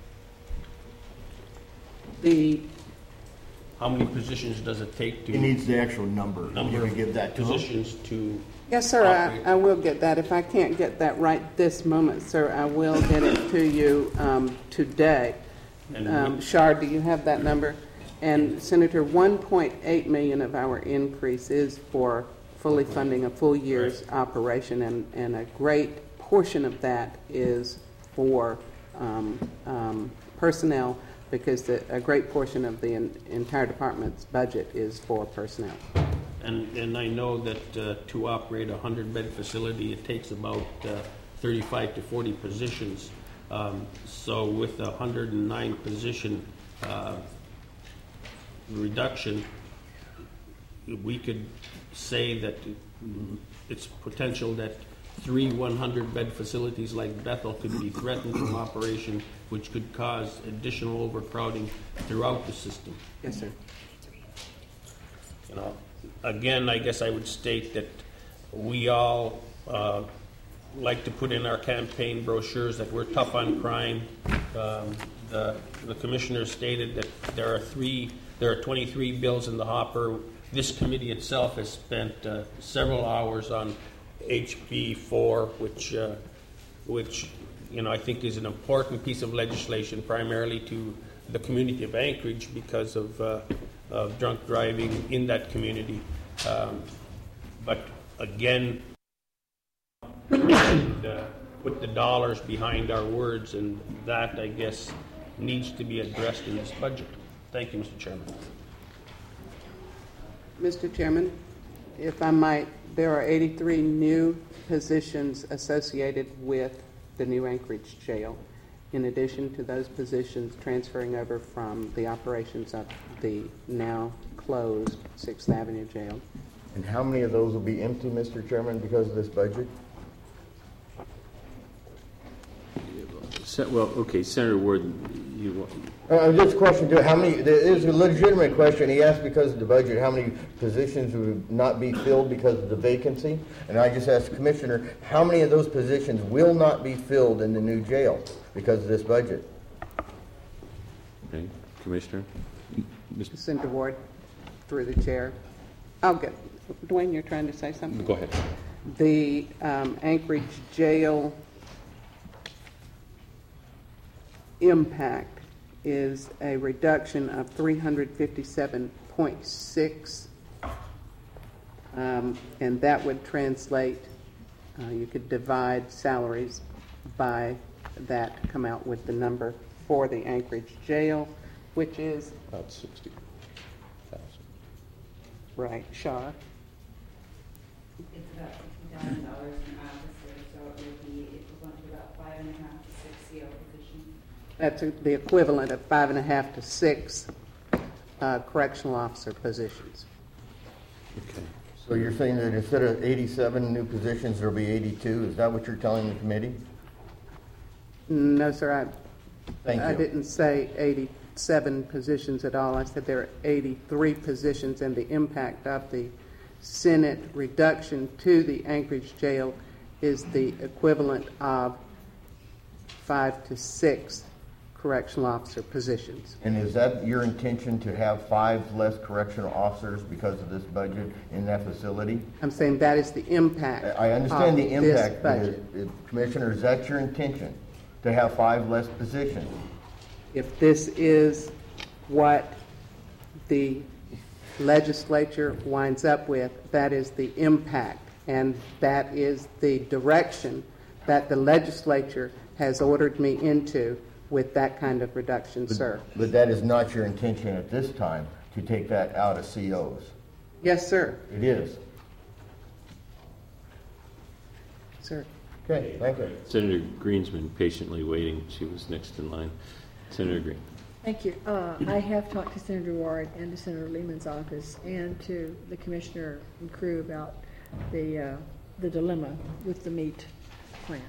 The How many positions does it take to? He needs the actual number. Number You're of gonna give that to him? positions to. Yes, sir, I, I will get that. If I can't get that right this moment, sir, I will get it to you um, today. And Um, Shar, do you have that number? And Senator, one point eight million of our increase is for fully funding a full year's operation, and, and a great portion of that is for um, um, personnel, because the, a great portion of the in, entire department's budget is for personnel. And, and I know that uh, to operate a hundred-bed facility, it takes about uh, thirty-five to forty positions. Um, so with a one hundred nine position uh, reduction, we could say that it's potential that three one hundred bed facilities like Bethel could be threatened from operation, which could cause additional overcrowding throughout the system. Yes, sir. You know, again, I guess I would state that we all uh, like to put in our campaign brochures that we're tough on crime. Um, the, the commissioner stated that there are three, there are twenty-three bills in the hopper. This committee itself has spent uh, several hours on H B four, which, uh, which, you know, I think is an important piece of legislation, primarily to the community of Anchorage because of, uh, of drunk driving in that community. Um, but again, and, uh, put the dollars behind our words, and that, I guess, needs to be addressed in this budget. Thank you, Mister Chairman. Mister Chairman, if I might, there are eighty-three new positions associated with the new Anchorage jail, in addition to those positions transferring over from the operations of the now closed Sixth Avenue jail. And how many of those will be empty, Mister Chairman, because of this budget? Well, okay, Senator Ward, you want... Uh, just a question, too. How many, there is a legitimate question. He asked because of the budget, how many positions would not be filled because of the vacancy? And I just asked the Commissioner, how many of those positions will not be filled in the new jail because of this budget? Okay, Commissioner? Mister Senator Ward, through the chair. I'll get, Dwayne, you're trying to say something? Go ahead. The um, Anchorage jail impact is a reduction of three hundred fifty-seven point six, um, and that would translate, uh, you could divide salaries by that to come out with the number for the Anchorage jail, which is About sixty thousand. right, Shar. It's about fifty thousand dollars an officer, so it would be equivalent to about five and a half to six C O positions. That's the equivalent of five and a half to six uh, correctional officer positions. Okay. So you're saying that instead of eighty-seven new positions, there'll be eighty-two? Is that what you're telling the committee? No, sir, I, Thank I you. didn't say eighty-seven positions at all. I said there are eighty-three positions, and the impact of the Senate reduction to the Anchorage jail is the equivalent of five to six correctional officer positions. And is that your intention, to have five less correctional officers because of this budget in that facility? I'm saying that is the impact. I understand of the this impact, but budget. is- Commissioner, is that your intention, to have five less positions? If this is what the legislature winds up with, that is the impact, and that is the direction that the legislature has ordered me into with that kind of reduction, But- sir. But that is not your intention at this time, to take that out of C Os? Yes, sir. It is? Sir. Okay, thank you. Senator Green's been patiently waiting. She was next in line. Senator Green. Thank you. Uh, I have talked to Senator Ward and to Senator Lehman's office and to the commissioner and crew about the uh, the dilemma with the meat plant.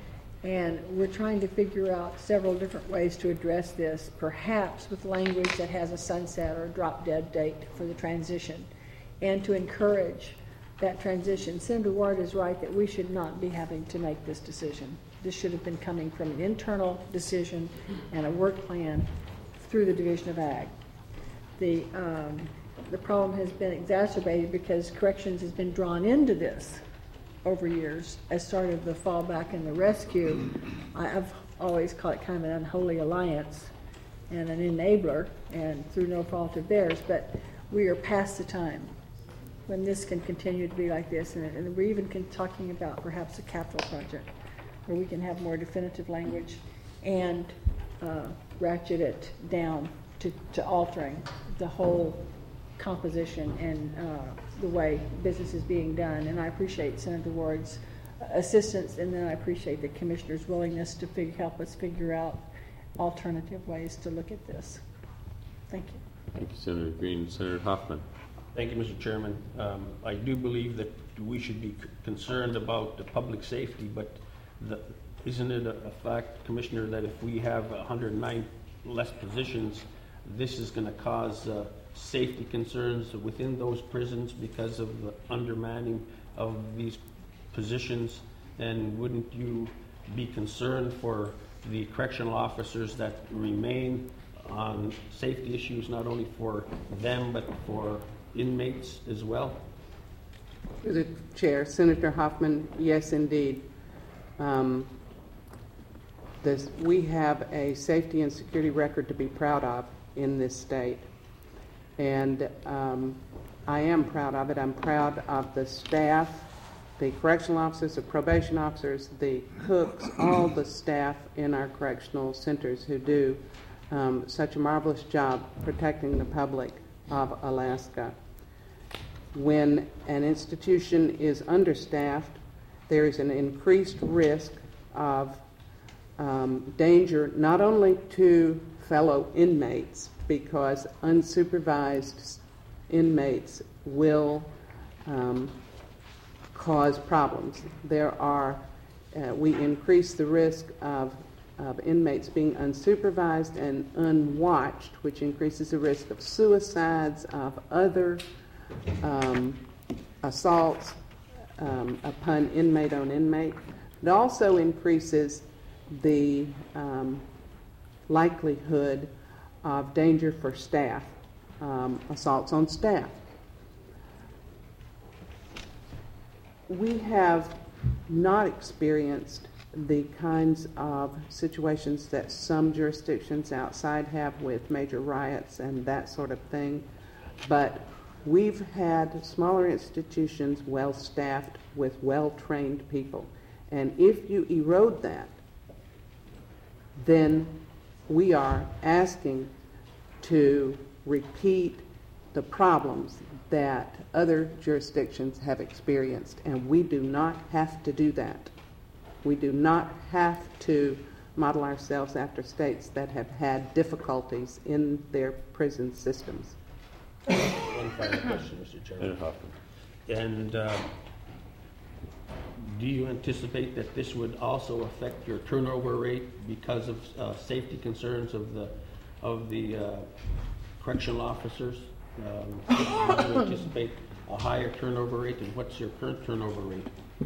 And we're trying to figure out several different ways to address this, perhaps with language that has a sunset or a drop dead date for the transition, and to encourage that transition. Senator Ward is right that we should not be having to make this decision. This should have been coming from an internal decision and a work plan through the Division of Ag. The, um, the problem has been exacerbated because corrections has been drawn into this over years as sort of the fallback and the rescue. I, I've always called it kind of an unholy alliance and an enabler, and through no fault of theirs, but we are past the time when this can continue to be like this, and, and we're even can, talking about perhaps a capital project where we can have more definitive language and uh, ratchet it down to, to altering the whole composition and uh, the way business is being done. And I appreciate Senator Ward's assistance, and then I appreciate the Commissioner's willingness to figure, help us figure out alternative ways to look at this. Thank you. Thank you, Senator Green. Senator Hoffman. Thank you, Mister Chairman. Um, I do believe that we should be c- concerned about the public safety, but the, isn't it a, a fact, Commissioner, that if we have one hundred nine less positions, this is going to cause uh, safety concerns within those prisons because of the undermanning of these positions? And wouldn't you be concerned for the correctional officers that remain on safety issues, not only for them, but for inmates as well? Through the chair, Senator Hoffman, yes, indeed. Um, this, we have a safety and security record to be proud of in this state, and um, I am proud of it. I'm proud of the staff, the correctional officers, the probation officers, the cooks, all the staff in our correctional centers who do um, such a marvelous job protecting the public of Alaska. When an institution is understaffed, there is an increased risk of um, danger not only to fellow inmates, because unsupervised inmates will um, cause problems. There are, uh, we increase the risk of, of inmates being unsupervised and unwatched, which increases the risk of suicides, of other um, assaults um, upon inmate on inmate. It also increases the um, likelihood of danger for staff, um, assaults on staff. We have not experienced the kinds of situations that some jurisdictions outside have with major riots and that sort of thing, but we've had smaller institutions well-staffed with well-trained people. And if you erode that, then we are asking to repeat the problems that other jurisdictions have experienced, and we do not have to do that. We do not have to model ourselves after states that have had difficulties in their prison systems. One final question, Mister Chairman. And uh, do you anticipate that this would also affect your turnover rate because of uh, safety concerns of the of the uh, correctional officers? Um, do you anticipate a higher turnover rate, and what's your current turnover rate?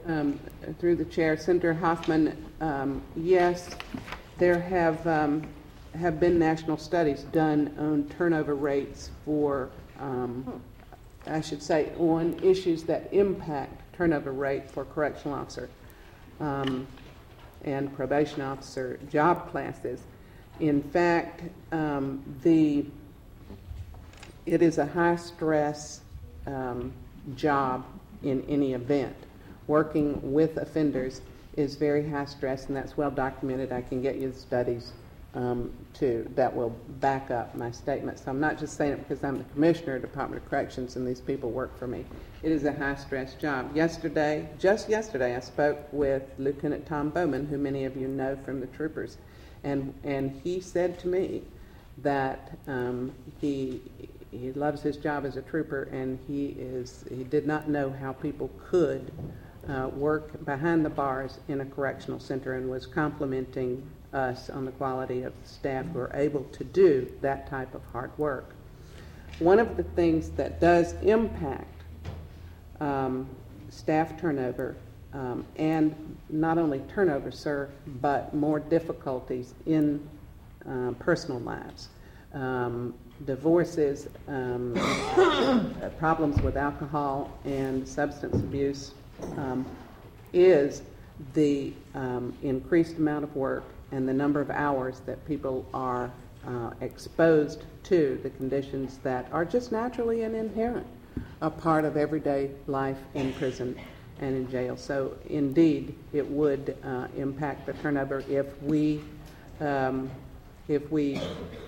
Um, through the chair, Senator Hoffman, um, yes, there have um, have been national studies done on turnover rates for, um, I should say, on issues that impact turnover rate for correctional officer um, and probation officer job classes. In fact, um, the it is a high stress um, job in any event. Working with offenders is very high stress, and that's well documented. I can get you the studies um, too that will back up my statement. So I'm not just saying it because I'm the commissioner of the Department of Corrections and these people work for me. It is a high stress job. Yesterday, just yesterday, I spoke with Lieutenant Tom Bowman, who many of you know from the troopers, and and he said to me that um, he he loves his job as a trooper, and he is he did not know how people could Uh, work behind the bars in a correctional center, and was complimenting us on the quality of the staff who are able to do that type of hard work. One of the things that does impact um, staff turnover, um, and not only turnover, sir, but more difficulties in uh, personal lives, um, divorces, um, problems with alcohol and substance abuse, Um, is the um, increased amount of work and the number of hours that people are uh, exposed to the conditions that are just naturally and inherent a part of everyday life in prison and in jail. So indeed, it would uh, impact the turnover if we um, if we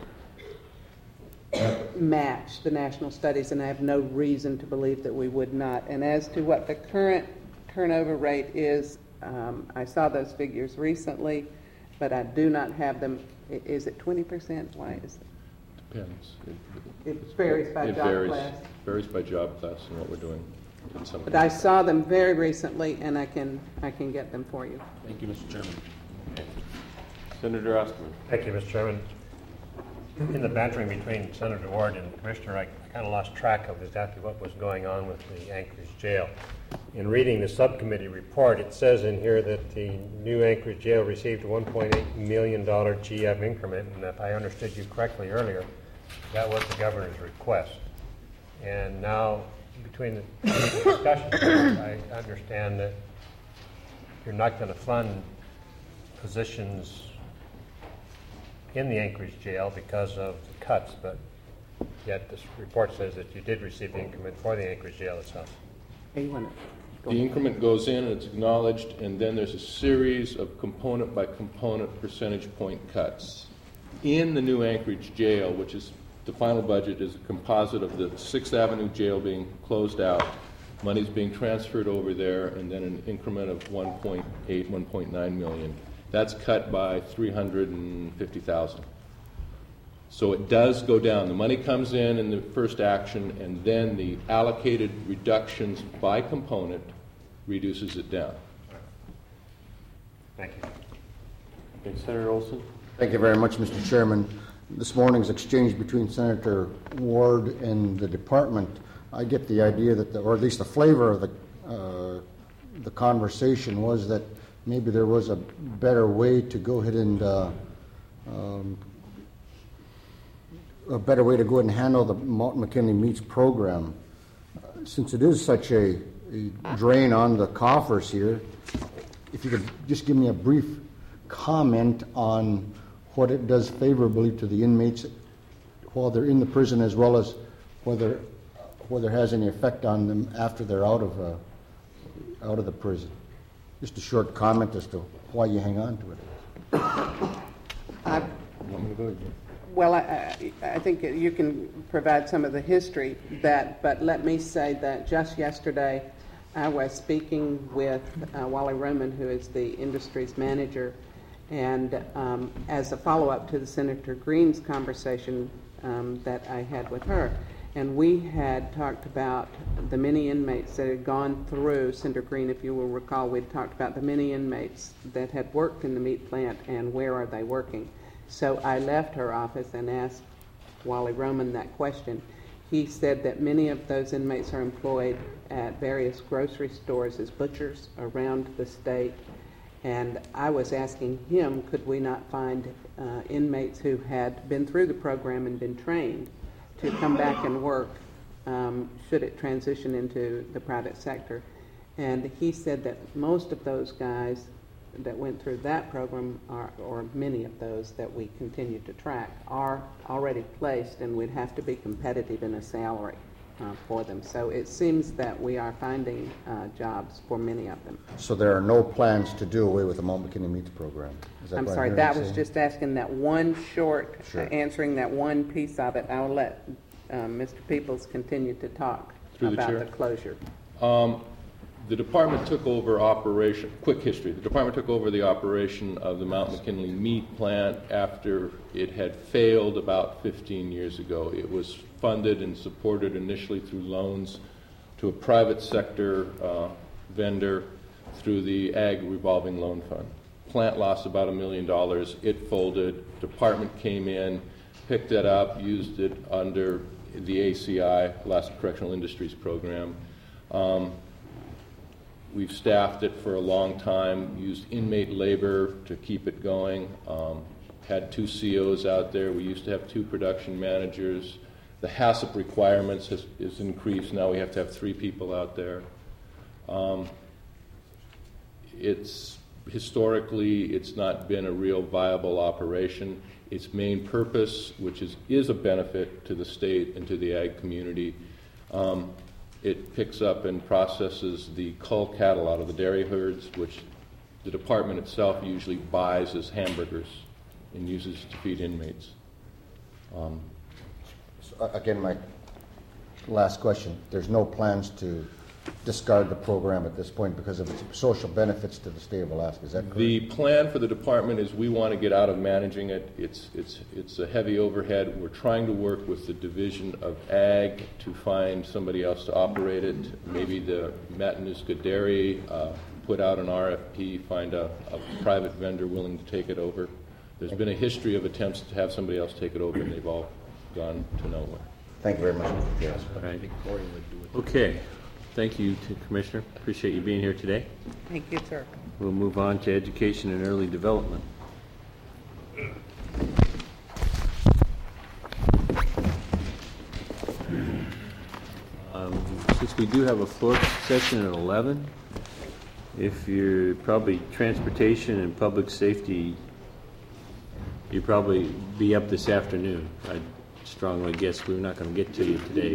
match the national studies, and I have no reason to believe that we would not. And as to what the current turnover rate is, um, I saw those figures recently, but I do not have them. I- Is it twenty percent? Why is it? Depends. It varies by It job varies- class. Varies by job class and what we're doing in some But I saw them very recently, and I can I can get them for you. Thank you, Mister Chairman. Senator Osterman. Thank you, Mister Chairman. In the bantering between Senator Ward and the Commissioner, I kind of lost track of exactly what was going on with the Anchorage Jail. In reading the subcommittee report, it says in here that the new Anchorage Jail received a one point eight million dollars G M increment, and if I understood you correctly earlier, that was the governor's request. And now, between the discussions, I understand that you're not going to fund positions in the Anchorage Jail because of the cuts, but yet this report says that you did receive the increment for the Anchorage Jail itself. Hey, you want to The increment goes in, and it's acknowledged, and then there's a series of component by component percentage point cuts. In the new Anchorage Jail, which is the final budget, is a composite of the Sixth Avenue Jail being closed out, money's being transferred over there, and then an increment of one point eight, one point nine million. That's cut by three hundred fifty thousand. So it does go down. The money comes in in the first action, and then the allocated reductions by component reduces it down. Thank you. Okay, Senator Olson. Thank you very much, Mister Chairman. This morning's exchange between Senator Ward and the department, I get the idea that, the, or at least the flavor of the uh, the conversation was that maybe there was a better way to go ahead and uh, um, a better way to go ahead and handle the Mount McKinley Meats program. Uh, since it is such a, a drain on the coffers here, if you could just give me a brief comment on what it does favorably to the inmates while they're in the prison, as well as whether whether it has any effect on them after they're out of uh, out of the prison. Just a short comment as to why you hang on to it. I, You want me to go again? Well, I, I think you can provide some of the history that, but let me say that just yesterday I was speaking with uh, Wally Roman, who is the industry's manager, and um, as a follow-up to the Senator Green's conversation um, that I had with her, and we had talked about the many inmates that had gone through, Senator Green, if you will recall, we'd talked about the many inmates that had worked in the meat plant and where are they working. So I left her office and asked Wally Roman that question. he said that many of those inmates are employed at various grocery stores as butchers around the state. And I was asking him, could we not find uh, inmates who had been through the program and been trained to come back and work um, should it transition into the private sector. And he said that most of those guys that went through that program, are, or many of those that we continue to track, are already placed, and we'd have to be competitive in a salary uh, for them. So it seems that we are finding uh, jobs for many of them. So there are no plans to do away with the Mount McKinley Meats program? Is that I'm what sorry, hearing that you was say? just asking that one short, Sure. uh, answering that one piece of it. I'll let uh, Mister Peoples continue to talk Through the about chair. the closure. Um, The department took over operation, quick history, the department took over the operation of the Mount McKinley meat plant after it had failed about fifteen years ago. It was funded and supported initially through loans to a private sector uh, vendor through the Ag Revolving Loan Fund. Plant lost about a million dollars. It folded. Department came in, picked it up, used it under the A C I, Alaska Correctional Industries Program. Um, We've staffed it for a long time, used inmate labor to keep it going, um, had two C Os out there. We used to have two production managers. The HACCP requirements has, is increased. Now we have to have three people out there. Um, it's historically, it's not been a real viable operation. Its main purpose, which is, is a benefit to the state and to the ag community, um, it picks up and processes the cull cattle out of the dairy herds, which the department itself usually buys as hamburgers and uses to feed inmates. Um, So, uh, again, my last question. There's no plans to discard the program at this point because of its social benefits to the state of Alaska. Is that correct? The plan for the department is we want to get out of managing it. It's it's it's a heavy overhead. We're trying to work with the Division of Ag to find somebody else to operate it. Maybe the Matanuska Dairy uh, put out an R F P, find a, a private vendor willing to take it over. There's been a history of attempts to have somebody else take it over, and they've all gone to nowhere. Thank you very much, Mister Chair. All right. Okay. Thank you, to Commissioner. Appreciate you being here today. Thank you, sir. We'll move on to education and early development. Um, since we do have a floor session at eleven, if you're probably transportation and public safety, you'd probably be up this afternoon. I strongly guess we're not going to get to you today.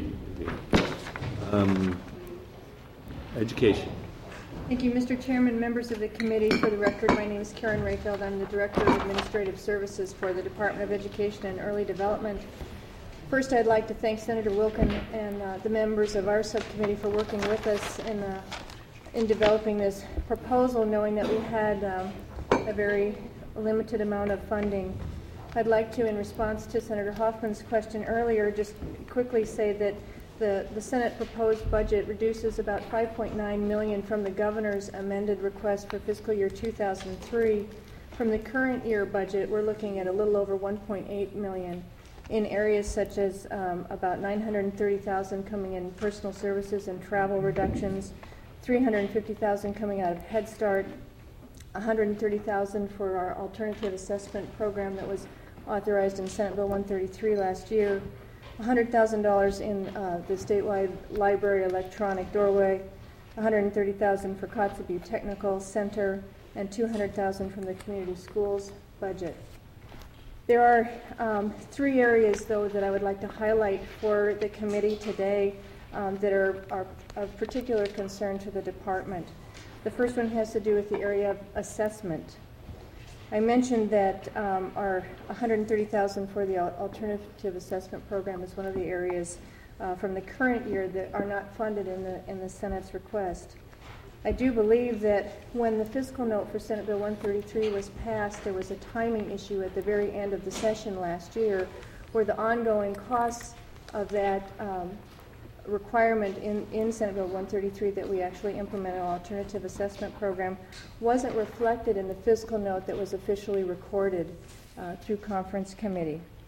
Um, Education. Thank you, Mister Chairman, members of the committee. For the record, my name is Karen Rayfeld. I'm the Director of Administrative Services for the Department of Education and Early Development. First, I'd like to thank Senator Wilken and uh, the members of our subcommittee for working with us in, uh, in developing this proposal, knowing that we had um, a very limited amount of funding. I'd like to, in response to Senator Hoffman's question earlier, just quickly say that The, the Senate proposed budget reduces about five point nine million dollars from the governor's amended request for fiscal year two thousand three. From the current year budget, we're looking at a little over one point eight million dollars in areas such as um, about nine hundred thirty thousand dollars coming in personal services and travel reductions, three hundred fifty thousand dollars coming out of Head Start, one hundred thirty thousand dollars for our alternative assessment program that was authorized in Senate Bill one thirty-three last year, one hundred thousand dollars in uh, the statewide library electronic doorway, one hundred thirty thousand dollars for Kotzebue Technical Center, and two hundred thousand dollars from the community schools budget. There are um, three areas, though, that I would like to highlight for the committee today um, that are, are of particular concern to the department. The first one has to do with the area of assessment. I mentioned that um, our one hundred thirty thousand dollars for the alternative assessment program is one of the areas uh, from the current year that are not funded in the in the Senate's request. I do believe that when the fiscal note for Senate Bill one thirty-three was passed, there was a timing issue at the very end of the session last year, where the ongoing costs of that um, requirement in, in Senate Bill one thirty-three that we actually implement an alternative assessment program wasn't reflected in the fiscal note that was officially recorded uh, through conference committee.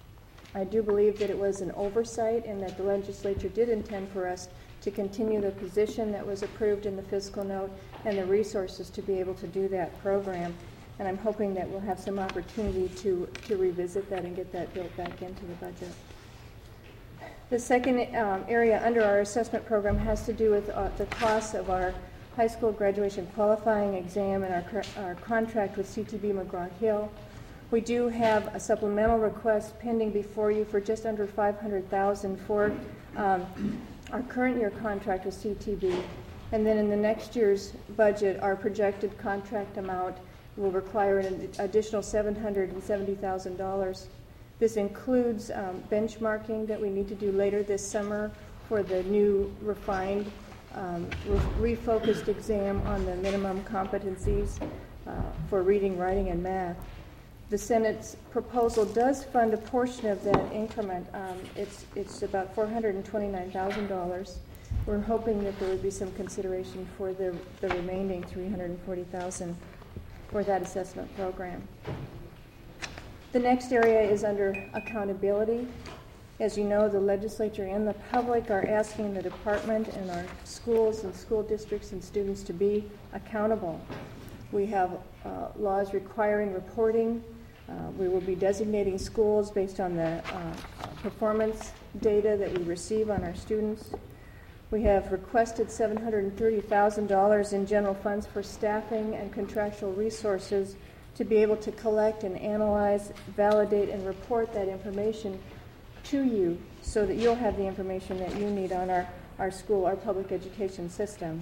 I do believe that it was an oversight and that the legislature did intend for us to continue the position that was approved in the fiscal note and the resources to be able to do that program. And I'm hoping that we'll have some opportunity to, to revisit that and get that built back into the budget. The second um, area under our assessment program has to do with uh, the costs of our high school graduation qualifying exam and our, our contract with C T B McGraw-Hill. We do have a supplemental request pending before you for just under five hundred thousand dollars for um, our current year contract with C T B. And then in the next year's budget, our projected contract amount will require an additional seven hundred seventy thousand dollars. This includes um, benchmarking that we need to do later this summer for the new refined, um, re refocused exam on the minimum competencies uh, for reading, writing, and math. The Senate's proposal does fund a portion of that increment. Um, it's, it's about four hundred twenty-nine thousand dollars. We're hoping that there would be some consideration for the, the remaining three hundred forty thousand dollars for that assessment program. The next area is under accountability. As you know, the legislature and the public are asking the department and our schools and school districts and students to be accountable. We have uh, laws requiring reporting. Uh, we will be designating schools based on the uh, performance data that we receive on our students. We have requested seven hundred thirty thousand dollars in general funds for staffing and contractual resources to be able to collect and analyze, validate, and report that information to you so that you'll have the information that you need on our, our school, our public education system.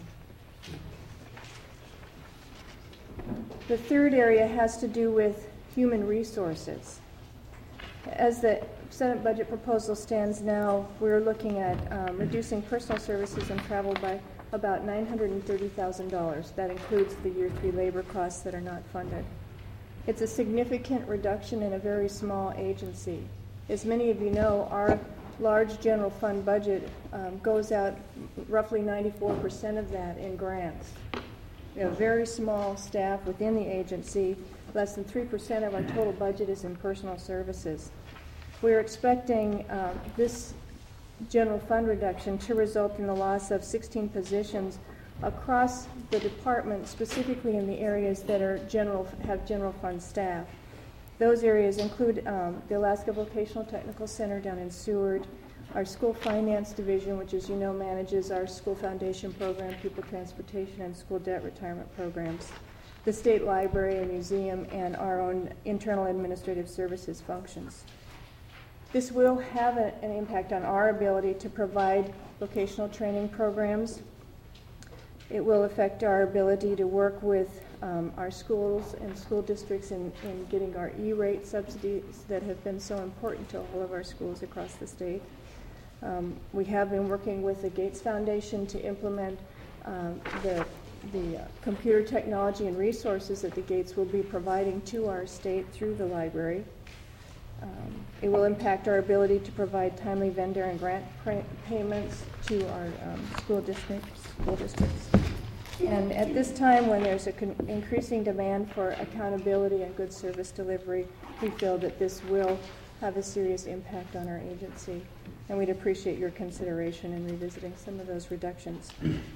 The third area has to do with human resources. As the Senate budget proposal stands now, we're looking at um, reducing personal services and travel by about nine hundred thirty thousand dollars. That includes the year three labor costs that are not funded. It's a significant reduction in a very small agency. As many of you know, our large general fund budget um, goes out roughly ninety-four percent of that in grants. We have a very small staff within the agency. Less than three percent of our total budget is in personal services. We're expecting uh, this general fund reduction to result in the loss of sixteen positions across the department, specifically in the areas that are general, have general fund staff. Those areas include um, the Alaska Vocational Technical Center down in Seward, our school finance division, which, as you know, manages our school foundation program, pupil transportation, and school debt retirement programs, the state library and museum, and our own internal administrative services functions. This will have a, an impact on our ability to provide vocational training programs. It will affect our ability to work with um, our schools and school districts in, in getting our E-rate subsidies that have been so important to all of our schools across the state. Um, we have been working with the Gates Foundation to implement um, the, the uh, computer technology and resources that the Gates will be providing to our state through the library. Um, it will impact our ability to provide timely vendor and grant payments to our um, school districts, school districts. And at this time, when there's an increasing demand for accountability and good service delivery, we feel that this will have a serious impact on our agency. And we'd appreciate your consideration in revisiting some of those reductions.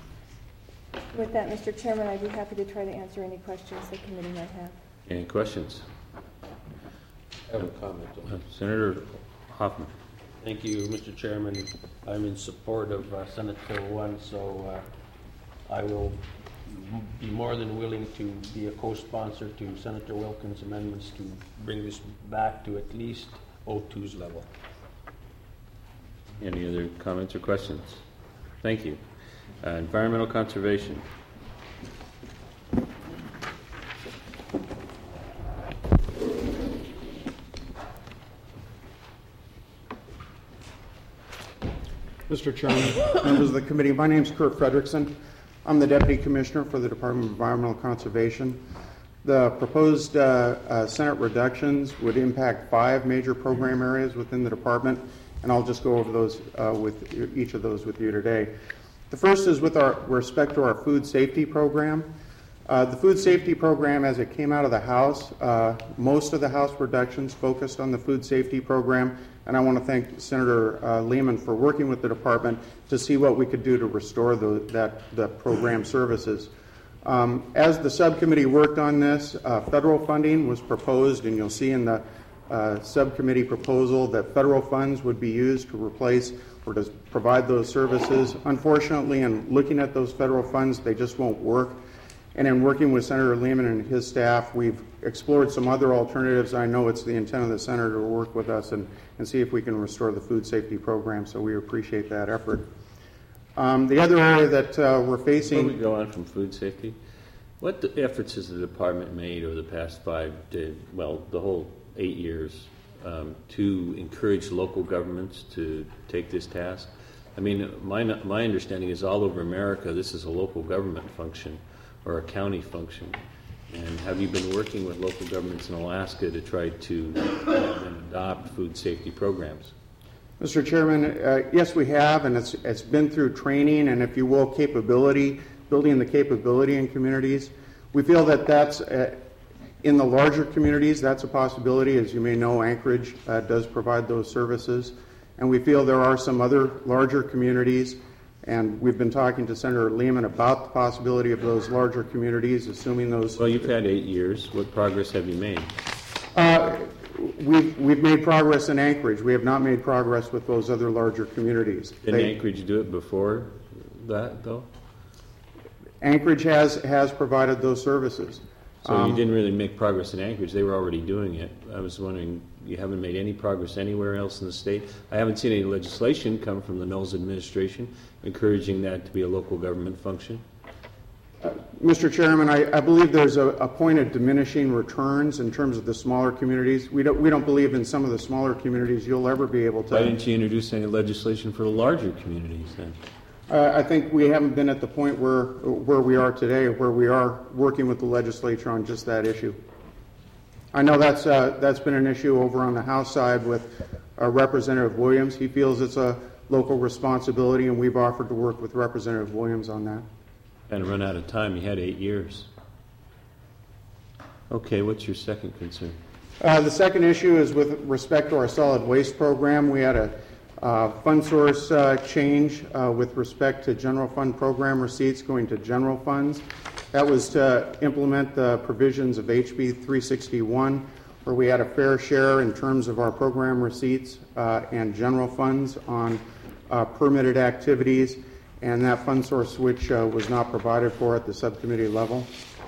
With that, Mister Chairman, I'd be happy to try to answer any questions the committee might have. Any questions? I have a comment. Uh, Senator Hoffman. Thank you, Mister Chairman. I'm in support of uh, Senate Bill one, so uh, I will be more than willing to be a co-sponsor to Senator Wilkins' amendments to bring this back to at least O two's level. Any other comments or questions? Thank you. Uh, environmental conservation. Mister Chairman, members of the committee, my name is Kurt Fredrickson. I'm the Deputy Commissioner for the Department of Environmental Conservation. The proposed uh, uh, Senate reductions would impact five major program areas within the department, and I'll just go over those uh, with each of those with you today. The first is with our respect to our food safety program. Uh, the food safety program, as it came out of the House, uh, most of the House reductions focused on the food safety program, and I want to thank Senator uh, Lehman for working with the department to see what we could do to restore the, that the program services. Um, as the subcommittee worked on this, uh, federal funding was proposed, and you'll see in the uh, subcommittee proposal that federal funds would be used to replace or to provide those services. Unfortunately, in looking at those federal funds, they just won't work. And in working with Senator Lehman and his staff, we've explored some other alternatives. I know it's the intent of the senator to work with us and, and see if we can restore the food safety program, so we appreciate that effort. Um, the other area that uh, we're facing... Before we go on from food safety, what efforts has the department made over the past five, to, well, the whole eight years um, to encourage local governments to take this task? I mean, my, my understanding is all over America this is a local government function or a county function. And have you been working with local governments in Alaska to try to have them adopt food safety programs? Mister Chairman, uh, yes, we have, and it's, it's been through training and, if you will, capability, building the capability in communities. We feel that that's, uh, in the larger communities, that's a possibility. As you may know, Anchorage uh, does provide those services. And we feel there are some other larger communities, and we've been talking to Senator Lehman about the possibility of those larger communities, assuming those... Well, you've had eight years. What progress have you made? Uh, we've, we've made progress in Anchorage. We have not made progress with those other larger communities. Didn't They, Anchorage do it before that, though? Anchorage has, has provided those services. So Um, you didn't really make progress in Anchorage. They were already doing it. I was wondering, you haven't made any progress anywhere else in the state? I haven't seen any legislation come from the Knowles administration encouraging that to be a local government function. Mister Chairman, I, I believe there's a, a point of diminishing returns in terms of the smaller communities. We don't, we don't believe in some of the smaller communities you'll ever be able to... Why didn't you introduce any legislation for the larger communities then? Uh, I think we haven't been at the point where, where we are today, where we are working with the legislature on just that issue. I know that's, uh, that's been an issue over on the House side with uh, Representative Williams. He feels it's a local responsibility, and we've offered to work with Representative Williams on that. Kind of run out of time. You had eight years. Okay, what's your second concern? Uh, the second issue is with respect to our solid waste program. We had a uh, fund source uh, change uh, with respect to general fund program receipts going to general funds. That was to implement the provisions of H B three sixty-one, where we had a fair share in terms of our program receipts uh, and general funds on uh, permitted activities, and that fund source switch uh, was not provided for at the subcommittee level.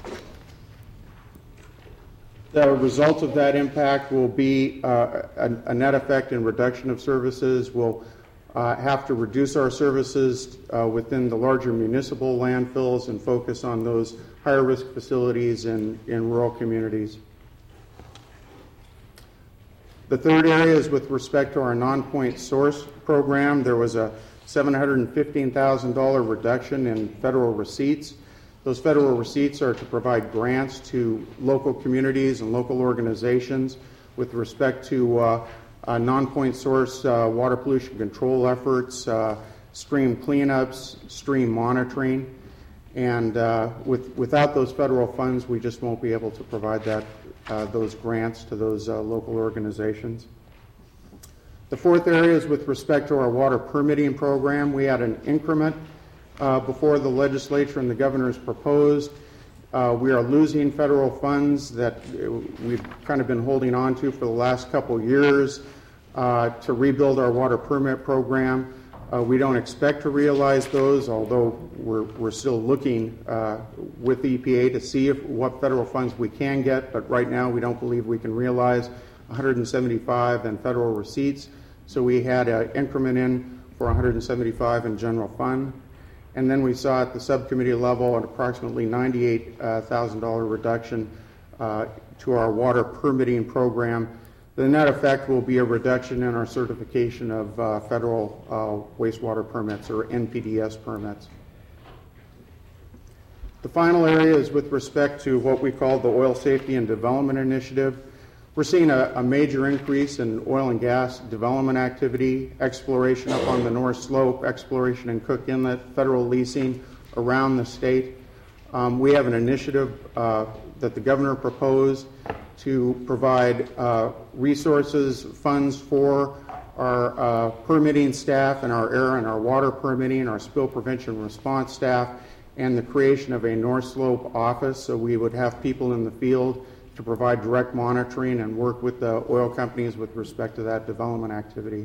The result of that impact will be uh, a, a net effect in reduction of services. We'll uh, have to reduce our services uh, within the larger municipal landfills and focus on those higher risk facilities in, in rural communities. The third area is with respect to our non-point source program. There was a seven hundred fifteen thousand dollars reduction in federal receipts. Those federal receipts are to provide grants to local communities and local organizations with respect to uh, uh, non-point source uh, water pollution control efforts, uh, stream cleanups, stream monitoring. And uh, with, without those federal funds, we just won't be able to provide that, uh, those grants to those uh, local organizations. The fourth area is with respect to our water permitting program. We had an increment Uh, before the legislature and the governors proposed. Uh, we are losing federal funds that we've kind of been holding on to for the last couple years uh, to rebuild our water permit program. Uh, we don't expect to realize those, although we're, we're still looking uh, with the E P A to see if, what federal funds we can get, but right now we don't believe we can realize one hundred seventy-five in federal receipts. So we had an increment in for one hundred seventy-five in general fund. And then we saw at the subcommittee level an approximately ninety-eight thousand dollars reduction uh, to our water permitting program. The net effect will be a reduction in our certification of uh, federal uh, wastewater permits, or N P D S permits. The final area is with respect to what we call the Oil Safety and Development Initiative. We're seeing a, a major increase in oil and gas development activity, exploration up on the North Slope, exploration in Cook Inlet, federal leasing around the state. Um, we have an initiative uh, that the governor proposed to provide uh, resources, funds for our uh, permitting staff and our air and our water permitting, our spill prevention response staff, and the creation of a North Slope office. So we would have people in the field to provide direct monitoring and work with the oil companies with respect to that development activity.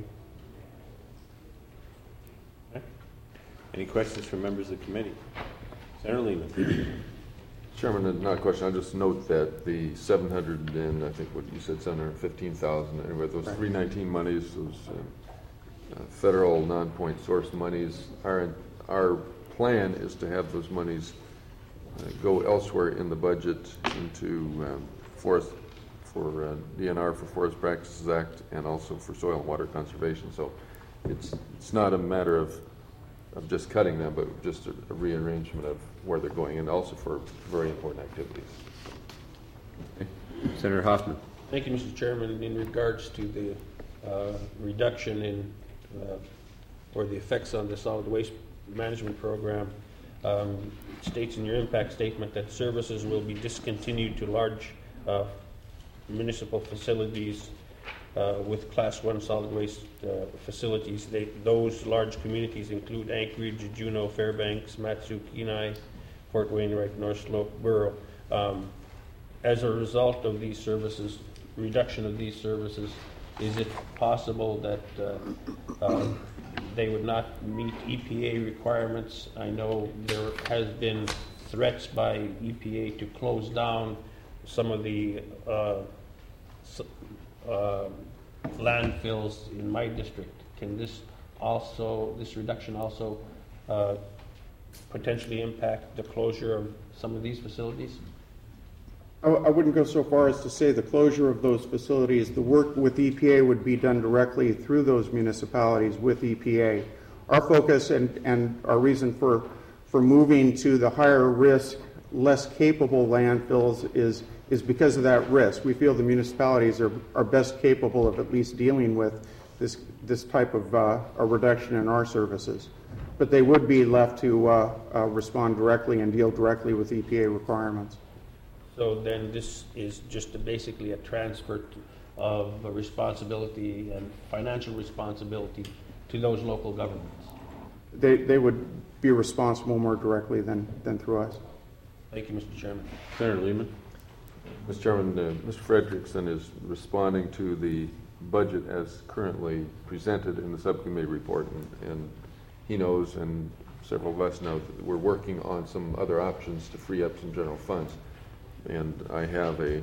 Okay. Any questions from members of the committee? Senator Lehman. Chairman, not a question. I just note that the seven hundred and I think what you said, seven hundred fifteen thousand. Anyway, those three nineteen monies, those uh, uh, federal non-point source monies, our our plan is to have those monies uh, go elsewhere in the budget into um, forest for uh, D N R for Forest Practices Act and also for soil and water conservation. So it's it's not a matter of of just cutting them, but just a, a rearrangement of where they're going, and also for very important activities. Okay. Senator Hoffman. Thank you, Mister Chairman. In regards to the uh, reduction in uh, or the effects on the solid waste management program, um, it states in your impact statement that services will be discontinued to large uh, municipal facilities Uh, with class one solid waste uh, facilities. They, those large communities include Anchorage, Juneau, Fairbanks, Matsu, Kenai, Fort Wainwright, North Slope, Borough. Um, as a result of these services, reduction of these services, is it possible that uh, uh, they would not meet E P A requirements? I know there has been threats by E P A to close down some of the uh, Uh, landfills in my district. Can this also, this reduction also uh, potentially impact the closure of some of these facilities? I, I wouldn't go so far as to say the closure of those facilities. The work with E P A would be done directly through those municipalities with E P A. Our focus and, and our reason for, for moving to the higher risk, less capable landfills is is because of that risk. We feel the municipalities are, are best capable of at least dealing with this this type of uh, a reduction in our services. But they would be left to uh, uh, respond directly and deal directly with E P A requirements. So then this is just a, basically a transfer of a responsibility and financial responsibility to those local governments. They, they would be responsible more directly than, than through us. Thank you, Mister Chairman. Senator Lehman. Mister Chairman, uh, Mister Frederickson is responding to the budget as currently presented in the subcommittee report, and, and he knows, and several of us know, that we're working on some other options to free up some general funds. And I have a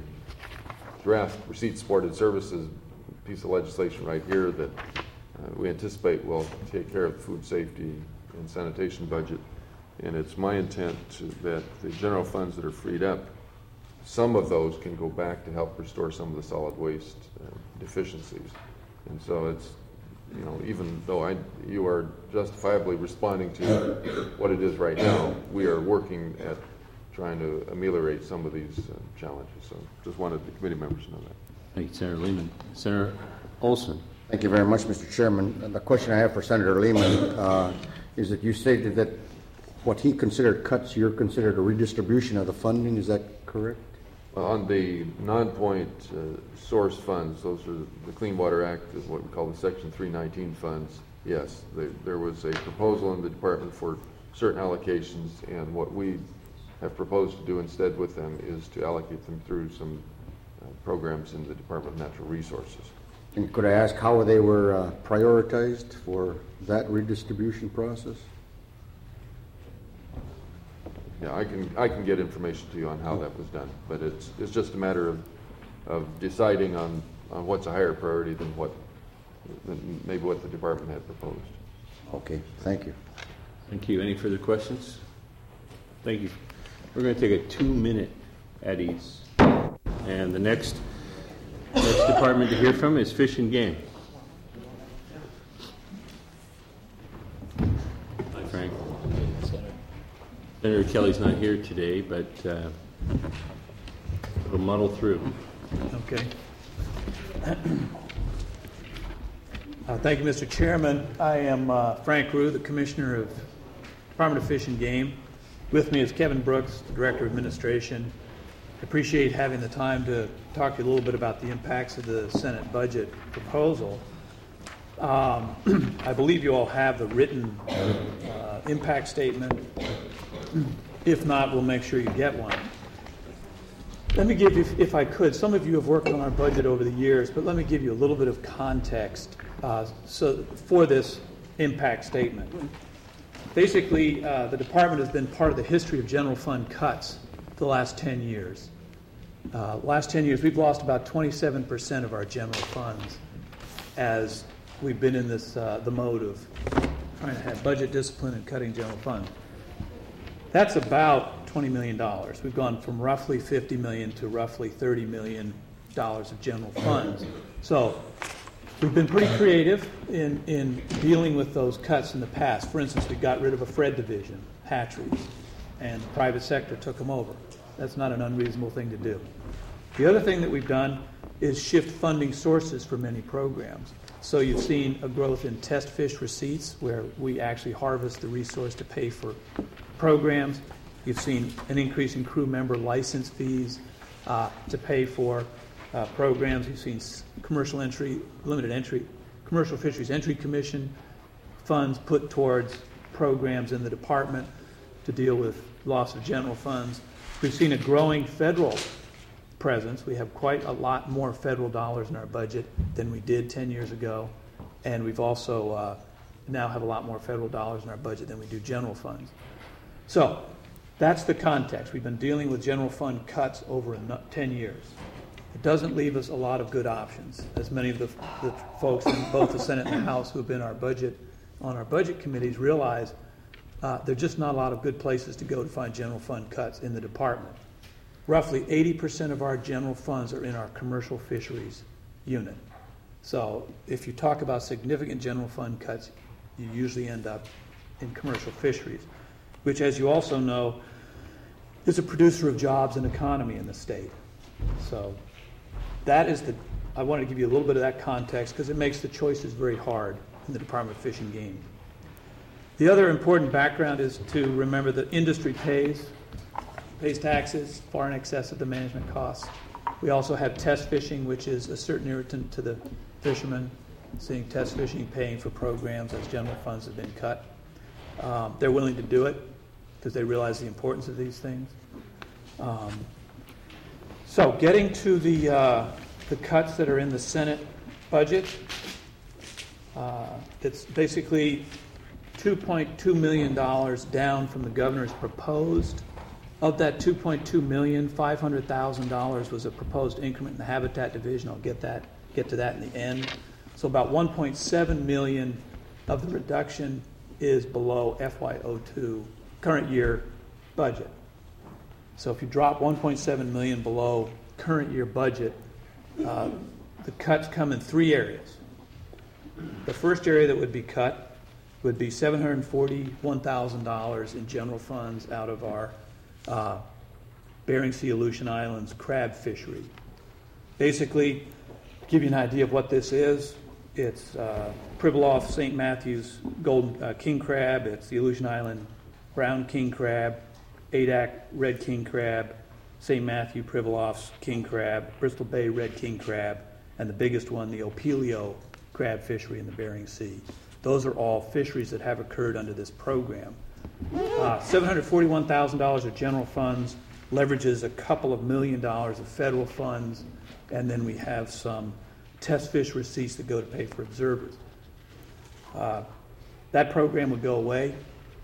draft receipt supported services piece of legislation right here that uh, we anticipate will take care of the food safety and sanitation budget. And it's my intent to, that the general funds that are freed up, some of those can go back to help restore some of the solid waste uh, deficiencies. And so it's, you know, even though I, you are justifiably responding to what it is right now, we are working at trying to ameliorate some of these uh, challenges. So just wanted the committee members to know that. Thank you, Senator Lehman. Senator Olson. Thank you very much, Mister Chairman. The question I have for Senator Lehman uh, is that you stated that what he considered cuts, you're considered a redistribution of the funding. Is that correct? On the non-point uh, source funds, those are the Clean Water Act, is what we call the Section three nineteen funds. Yes, they, there was a proposal in the department for certain allocations, and what we have proposed to do instead with them is to allocate them through some uh, programs in the Department of Natural Resources. And could I ask how they were uh, prioritized for that redistribution process? Yeah, I can I can get information to you on how that was done, but it's it's just a matter of of deciding on, on what's a higher priority than what than maybe what the department had proposed. Okay, thank you. Thank you. Any further questions? Thank you. We're going to take a two-minute at ease, and the next next department to hear from is Fish and Game. Hi, Frank. Senator Kelly's not here today, but uh, we'll muddle through. Okay. Uh, thank you, Mister Chairman. I am uh, Frank Rue, the Commissioner of Department of Fish and Game. With me is Kevin Brooks, the Director of Administration. I appreciate having the time to talk to you a little bit about the impacts of the Senate budget proposal. Um, I believe you all have the written uh, impact statement. If not, we'll make sure you get one. Let me give you, if I could, some of you have worked on our budget over the years, but let me give you a little bit of context uh, so for this impact statement. Basically, uh, the department has been part of the history of general fund cuts for the last ten years. Uh, last ten years, we've lost about twenty-seven percent of our general funds as we've been in this uh, the mode of trying to have budget discipline and cutting general funds. That's about twenty million dollars. We've gone from roughly fifty million dollars to roughly thirty million dollars of general funds. So we've been pretty creative in, in dealing with those cuts in the past. For instance, we got rid of a Fred division, hatcheries, and the private sector took them over. That's not an unreasonable thing to do. The other thing that we've done is shift funding sources for many programs. So you've seen a growth in test fish receipts, where we actually harvest the resource to pay for programs. You've seen an increase in crew member license fees uh, to pay for uh, programs. You've seen commercial entry, limited entry, commercial fisheries entry commission funds put towards programs in the department to deal with loss of general funds. We've seen a growing federal presence. We have quite a lot more federal dollars in our budget than we did ten years ago, and we've also uh, now have a lot more federal dollars in our budget than we do general funds. So that's the context. We've been dealing with general fund cuts over ten years. It doesn't leave us a lot of good options, as many of the, the folks in both the Senate and the House who have been our budget on our budget committees realize uh, there are just not a lot of good places to go to find general fund cuts in the department. Roughly eighty percent of our general funds are in our commercial fisheries unit. So if you talk about significant general fund cuts, you usually end up in commercial fisheries, which, as you also know, is a producer of jobs and economy in the state. So that is the, I wanted to give you a little bit of that context because it makes the choices very hard in the Department of Fish and Game. The other important background is to remember that industry pays, pays taxes far in excess of the management costs. We also have test fishing, which is a certain irritant to the fishermen, seeing test fishing paying for programs as general funds have been cut. Um, they're willing to do it because they realize the importance of these things. Um, so getting to the, uh, the cuts that are in the Senate budget, uh, it's basically two point two million dollars down from the governor's proposed. Of that two point two million dollars, five hundred thousand dollars was a proposed increment in the Habitat Division. I'll get that, get to that in the end. So about one point seven million dollars of the reduction is below F Y oh two, current year budget. So if you drop one point seven million dollars below current year budget, uh, the cuts come in three areas. The first area that would be cut would be seven hundred forty-one thousand dollars in general funds out of our uh, Bering Sea Aleutian Islands crab fishery. Basically, to give you an idea of what this is, it's uh, Pribilof Saint Matthews golden uh, king crab, it's the Aleutian Island brown king crab, A D A C red king crab, Saint Matthew Pribilof's king crab, Bristol Bay red king crab, and the biggest one, the Opelio crab fishery in the Bering Sea. Those are all fisheries that have occurred under this program. Uh, seven hundred forty-one thousand dollars of general funds leverages a couple of million dollars of federal funds, and then we have some test fish receipts that go to pay for observers. Uh, that program would go away.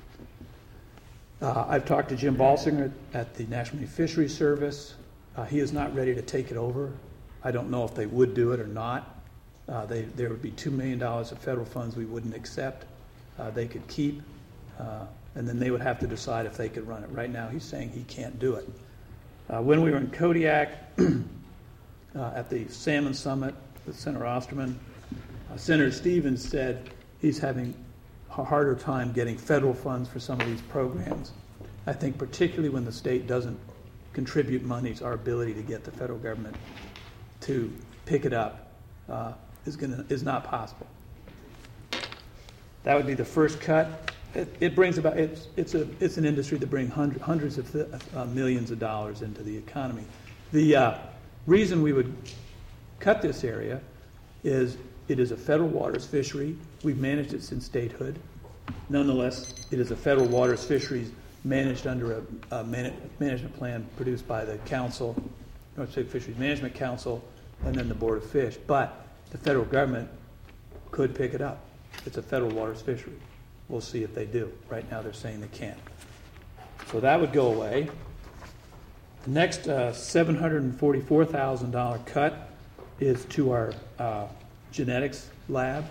Uh, I've talked to Jim Balsinger at the National Marine Fisheries Service. Uh, he is not ready to take it over. I don't know if they would do it or not. Uh, they, there would be two million dollars of federal funds we wouldn't accept. Uh, they could keep, uh, and then they would have to decide if they could run it. Right now, he's saying he can't do it. Uh, when we were in Kodiak uh, at the Salmon Summit with Senator Osterman, uh, Senator Stevens said he's having a harder time getting federal funds for some of these programs. I think particularly when the state doesn't contribute monies, our ability to get the federal government to pick it up uh, is gonna is not possible. That would be the first cut. It, it brings about it's it's a it's an industry that brings hundred, hundreds of th- uh, millions of dollars into the economy. The uh, reason we would cut this area is It is a federal waters fishery. We've managed it since statehood. Nonetheless, it is a federal waters fisheries managed under a, a man, management plan produced by the council, North Pacific Fisheries Management Council, and then the Board of Fish. But the federal government could pick it up. It's a federal waters fishery. We'll see if they do. Right now they're saying they can't. So that would go away. The next uh, seven hundred forty-four thousand dollars cut is to our uh, genetics lab.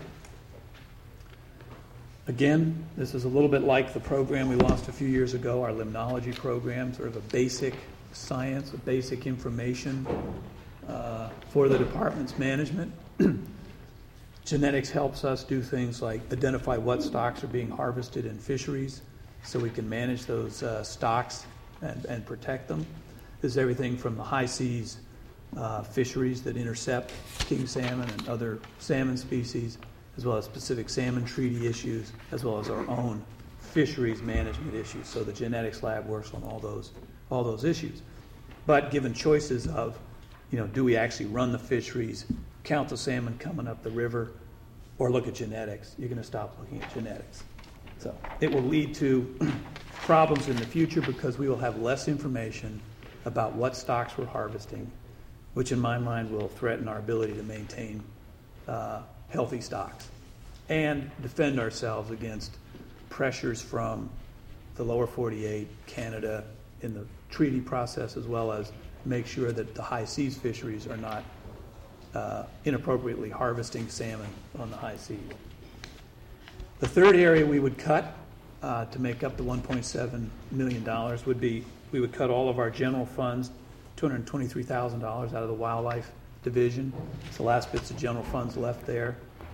Again, this is a little bit like the program we lost a few years ago, our limnology program, sort of a basic science, a basic information uh, for the department's management. Genetics helps us do things like identify what stocks are being harvested in fisheries so we can manage those uh, stocks and, and protect them. This is everything from the high seas uh, fisheries that intercept king salmon and other salmon species, as well as Pacific salmon treaty issues, as well as our own fisheries management issues. So the genetics lab works on all those all those issues. But given choices of, you know, do we actually run the fisheries, count the salmon coming up the river, or look at genetics, you're going to stop looking at genetics. So it will lead to problems in the future because we will have less information about what stocks we're harvesting, which in my mind will threaten our ability to maintain uh, healthy stocks and defend ourselves against pressures from the lower forty-eight, Canada in the treaty process, as well as make sure that the high seas fisheries are not uh, inappropriately harvesting salmon on the high seas. The third area we would cut uh, to make up the one point seven million dollars would be we would cut all of our general funds, two hundred twenty-three thousand dollars out of the wildlife division. It's the last bits of general funds left there.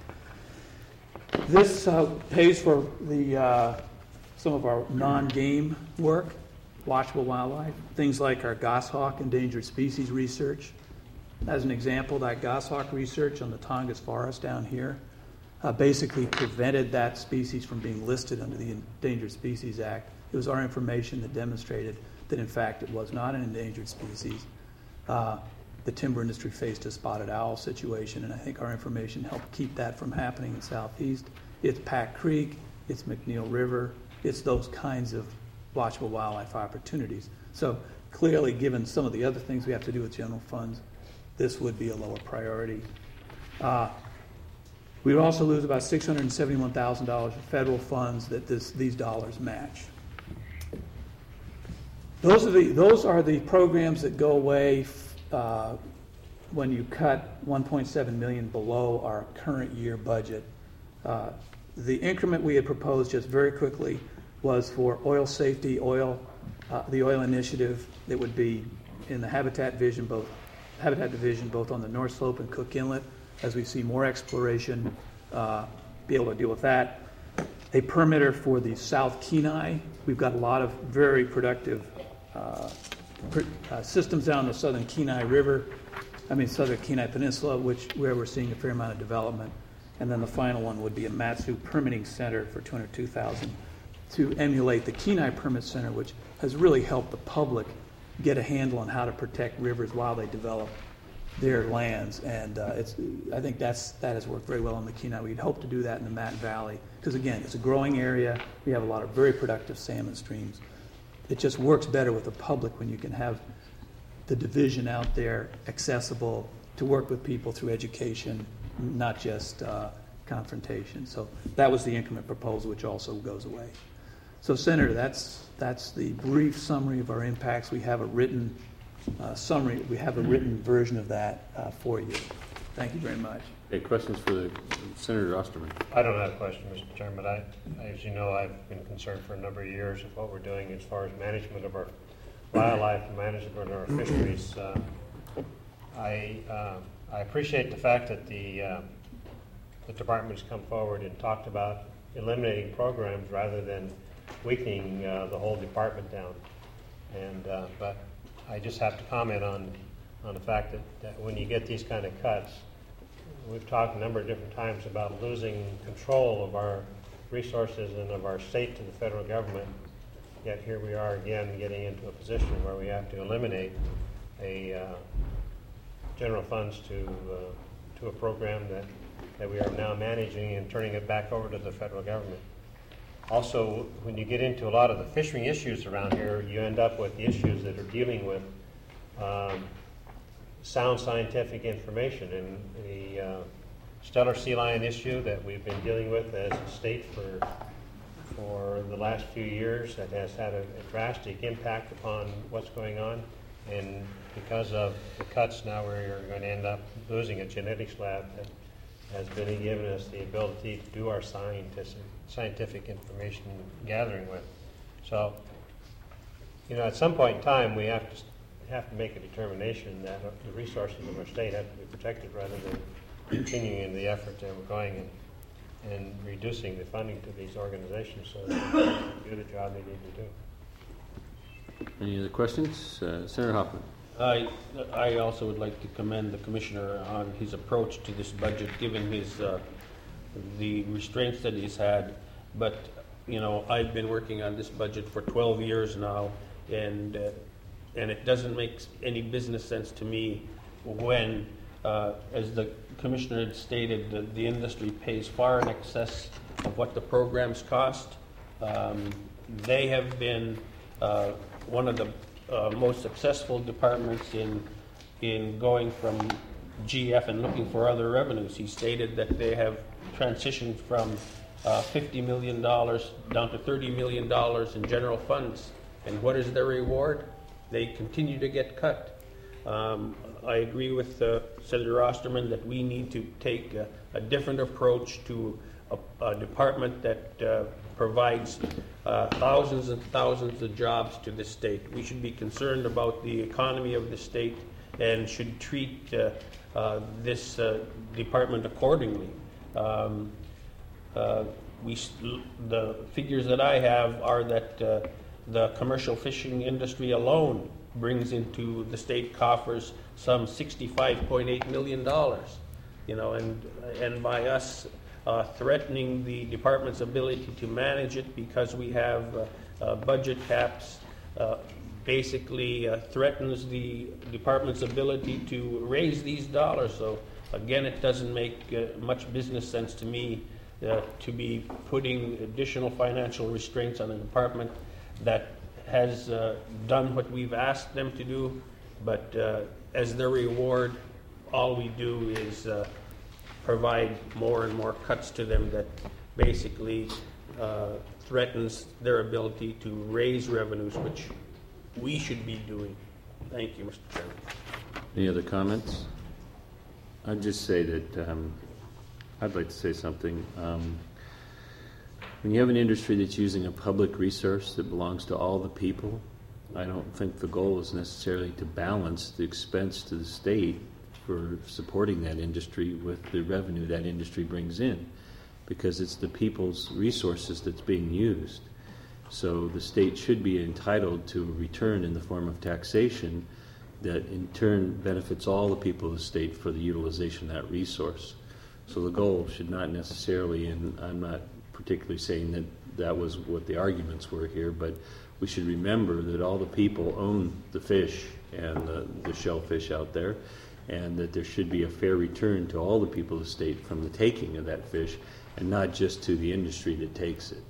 This uh, pays for the uh, some of our non-game work, watchable wildlife, things like our goshawk endangered species research. As an example, that goshawk research on the Tongass Forest down here uh, basically prevented that species from being listed under the Endangered Species Act. It was our information that demonstrated that, in fact, it was not an endangered species. Uh, the timber industry faced a spotted owl situation, and I think our information helped keep that from happening in Southeast. It's Pack Creek, it's McNeil River, it's those kinds of watchable wildlife opportunities. So clearly, given some of the other things we have to do with general funds, this would be a lower priority. Uh, we would also lose about six hundred seventy-one thousand dollars in federal funds that this, these dollars match. Those are the, those are the programs that go away uh, when you cut one point seven million dollars below our current year budget. Uh, the increment we had proposed, just very quickly, was for oil safety, oil, uh, the oil initiative that would be in the Habitat Division, both Habitat Division, both on the North Slope and Cook Inlet, as we see more exploration, uh, be able to deal with that. A permitter for the South Kenai. We've got a lot of very productive uh, pr- uh, systems down the southern Kenai River, I mean southern Kenai Peninsula, which where we're seeing a fair amount of development. And then the final one would be a Matsu Permitting Center for two hundred two thousand dollars to emulate the Kenai Permit Center, which has really helped the public get a handle on how to protect rivers while they develop their lands. And uh, it's, I think that's, that has worked very well in the Kenai. We'd hope to do that in the Matt Valley because, again, it's a growing area. We have a lot of very productive salmon streams. It just works better with the public when you can have the division out there accessible to work with people through education, not just uh, confrontation. So that was the increment proposal, which also goes away. So, Senator, that's that's the brief summary of our impacts. We have a written uh, summary. We have a written version of that uh, for you. Thank you very much. Okay, questions for the Senator Osterman? I don't have a question, Mister Chairman. I, as you know, I've been concerned for a number of years of what we're doing as far as management of our wildlife and management of our fisheries. Uh, I uh, I appreciate the fact that the uh, the department has come forward and talked about eliminating programs rather than weakening uh, the whole department down. And uh, but I just have to comment on on the fact that, that when you get these kind of cuts, we've talked a number of different times about losing control of our resources and of our state to the federal government. Yet here we are again getting into a position where we have to eliminate a uh, general funds to uh, to a program that that we are now managing and turning it back over to the federal government. Also, when you get into a lot of the fishing issues around here, you end up with the issues that are dealing with um, sound scientific information. And the uh, Stellar sea lion issue that we've been dealing with as a state for for the last few years, that has had a, a drastic impact upon what's going on. And because of the cuts, now we're going to end up losing a genetics lab that has been given us the ability to do our scientific, scientific information gathering with. So, you know, at some point in time, we have to have to make a determination that the resources of our state have to be protected rather than continuing in the effort that we're going in and reducing the funding to these organizations so that they can do the job they need to do. Any other questions? Uh, Senator Hoffman. I, I also would like to commend the commissioner on his approach to this budget, given his uh, the restraints that he's had. But, you know, I've been working on this budget for twelve years now, and uh, and it doesn't make any business sense to me when, uh, as the commissioner had stated, the, the industry pays far in excess of what the programs cost. Um, they have been uh, one of the uh, most successful departments in in going from G F and looking for other revenues. He stated that they have transitioned from uh, fifty million dollars down to thirty million dollars in general funds. And what is their reward? They continue to get cut. Um, I agree with uh, Senator Osterman that we need to take a, a different approach to a, a department that uh, provides uh, thousands and thousands of jobs to the state. We should be concerned about the economy of the state and should treat uh, uh, this uh, department accordingly. Um, uh, we, the figures that I have are that uh, the commercial fishing industry alone brings into the state coffers some sixty-five point eight million dollars. You know, and and by us uh, threatening the department's ability to manage it because we have uh, uh, budget caps, uh, basically uh, threatens the department's ability to raise these dollars. So again, it doesn't make uh, much business sense to me uh, to be putting additional financial restraints on a department that has uh, done what we've asked them to do, but uh, as their reward, all we do is uh, provide more and more cuts to them that basically uh, threatens their ability to raise revenues, which we should be doing. Thank you, Mister Chairman. Any other comments? I'd just say that um, I'd like to say something. Um, When you have an industry that's using a public resource that belongs to all the people, I don't think the goal is necessarily to balance the expense to the state for supporting that industry with the revenue that industry brings in, because it's the people's resources that's being used. So the state should be entitled to a return in the form of taxation that in turn benefits all the people of the state for the utilization of that resource. So the goal should not necessarily, and I'm not particularly saying that that was what the arguments were here, but we should remember that all the people own the fish and the, the shellfish out there, and that there should be a fair return to all the people of the state from the taking of that fish, and not just to the industry that takes it.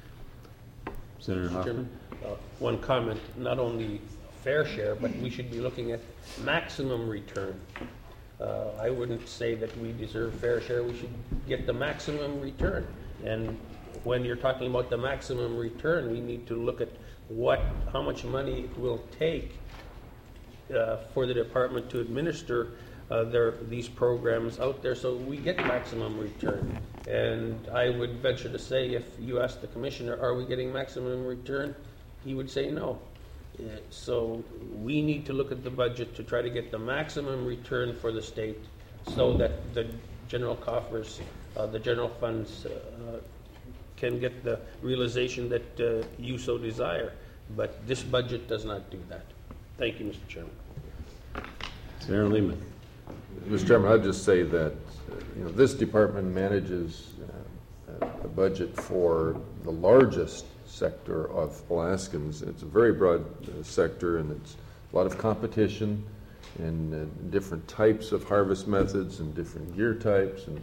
Senator Hoffman? Uh, one comment, not only fair share, but we should be looking at maximum return. Uh, I wouldn't say that we deserve fair share, we should get the maximum return. And when you're talking about the maximum return, we need to look at what, how much money it will take uh, for the department to administer uh, their, these programs out there so we get maximum return. And I would venture to say, if you ask the commissioner, are we getting maximum return? He would say no. Uh, so we need to look at the budget to try to get the maximum return for the state so that the general coffers, uh, the general funds uh, can get the realization that uh, you so desire. But this budget does not do that. Thank you, Mister Chairman. Senator Lehman. Mister Chairman, I'd just say that uh, you know, this department manages uh, a budget for the largest sector of Alaskans. It's a very broad uh, sector, and it's a lot of competition in uh, different types of harvest methods and different gear types, and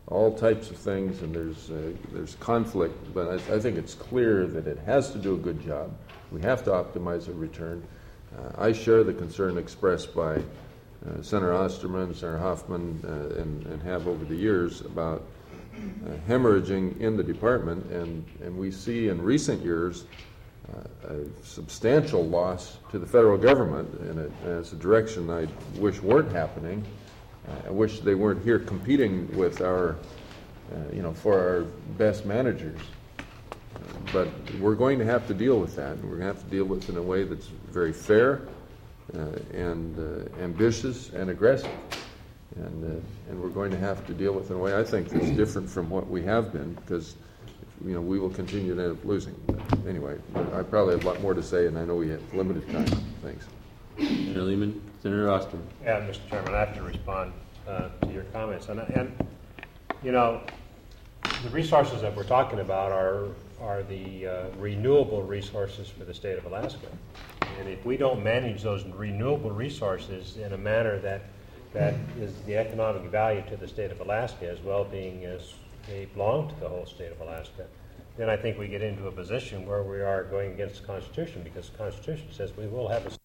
all types of things, and there's uh, there's conflict, but I, I think it's clear that it has to do a good job. We have to optimize a return. Uh, I share the concern expressed by uh, Senator Osterman, Senator Hoffman, uh, and, and have over the years about uh, hemorrhaging in the department, and, and we see in recent years uh, a substantial loss to the federal government, and it, it's a direction I wish weren't happening. I wish they weren't here competing with our, uh, you know, for our best managers. Uh, but we're going to have to deal with that. We're going to have to deal with it in a way that's very fair uh, and uh, ambitious and aggressive. And, uh, and we're going to have to deal with it in a way I think that's different from what we have been, because, you know, we will continue to end up losing. But anyway, I probably have a lot more to say, and I know we have limited time. Thanks. Senator Lehman, Senator Osterman. Yeah, Mister Chairman, I have to respond uh, to your comments. And, and, you know, the resources that we're talking about are, are the uh, renewable resources for the state of Alaska. And if we don't manage those renewable resources in a manner that, that is the economic value to the state of Alaska, as well being as they belong to the whole state of Alaska, then I think we get into a position where we are going against the Constitution, because the Constitution says we will have a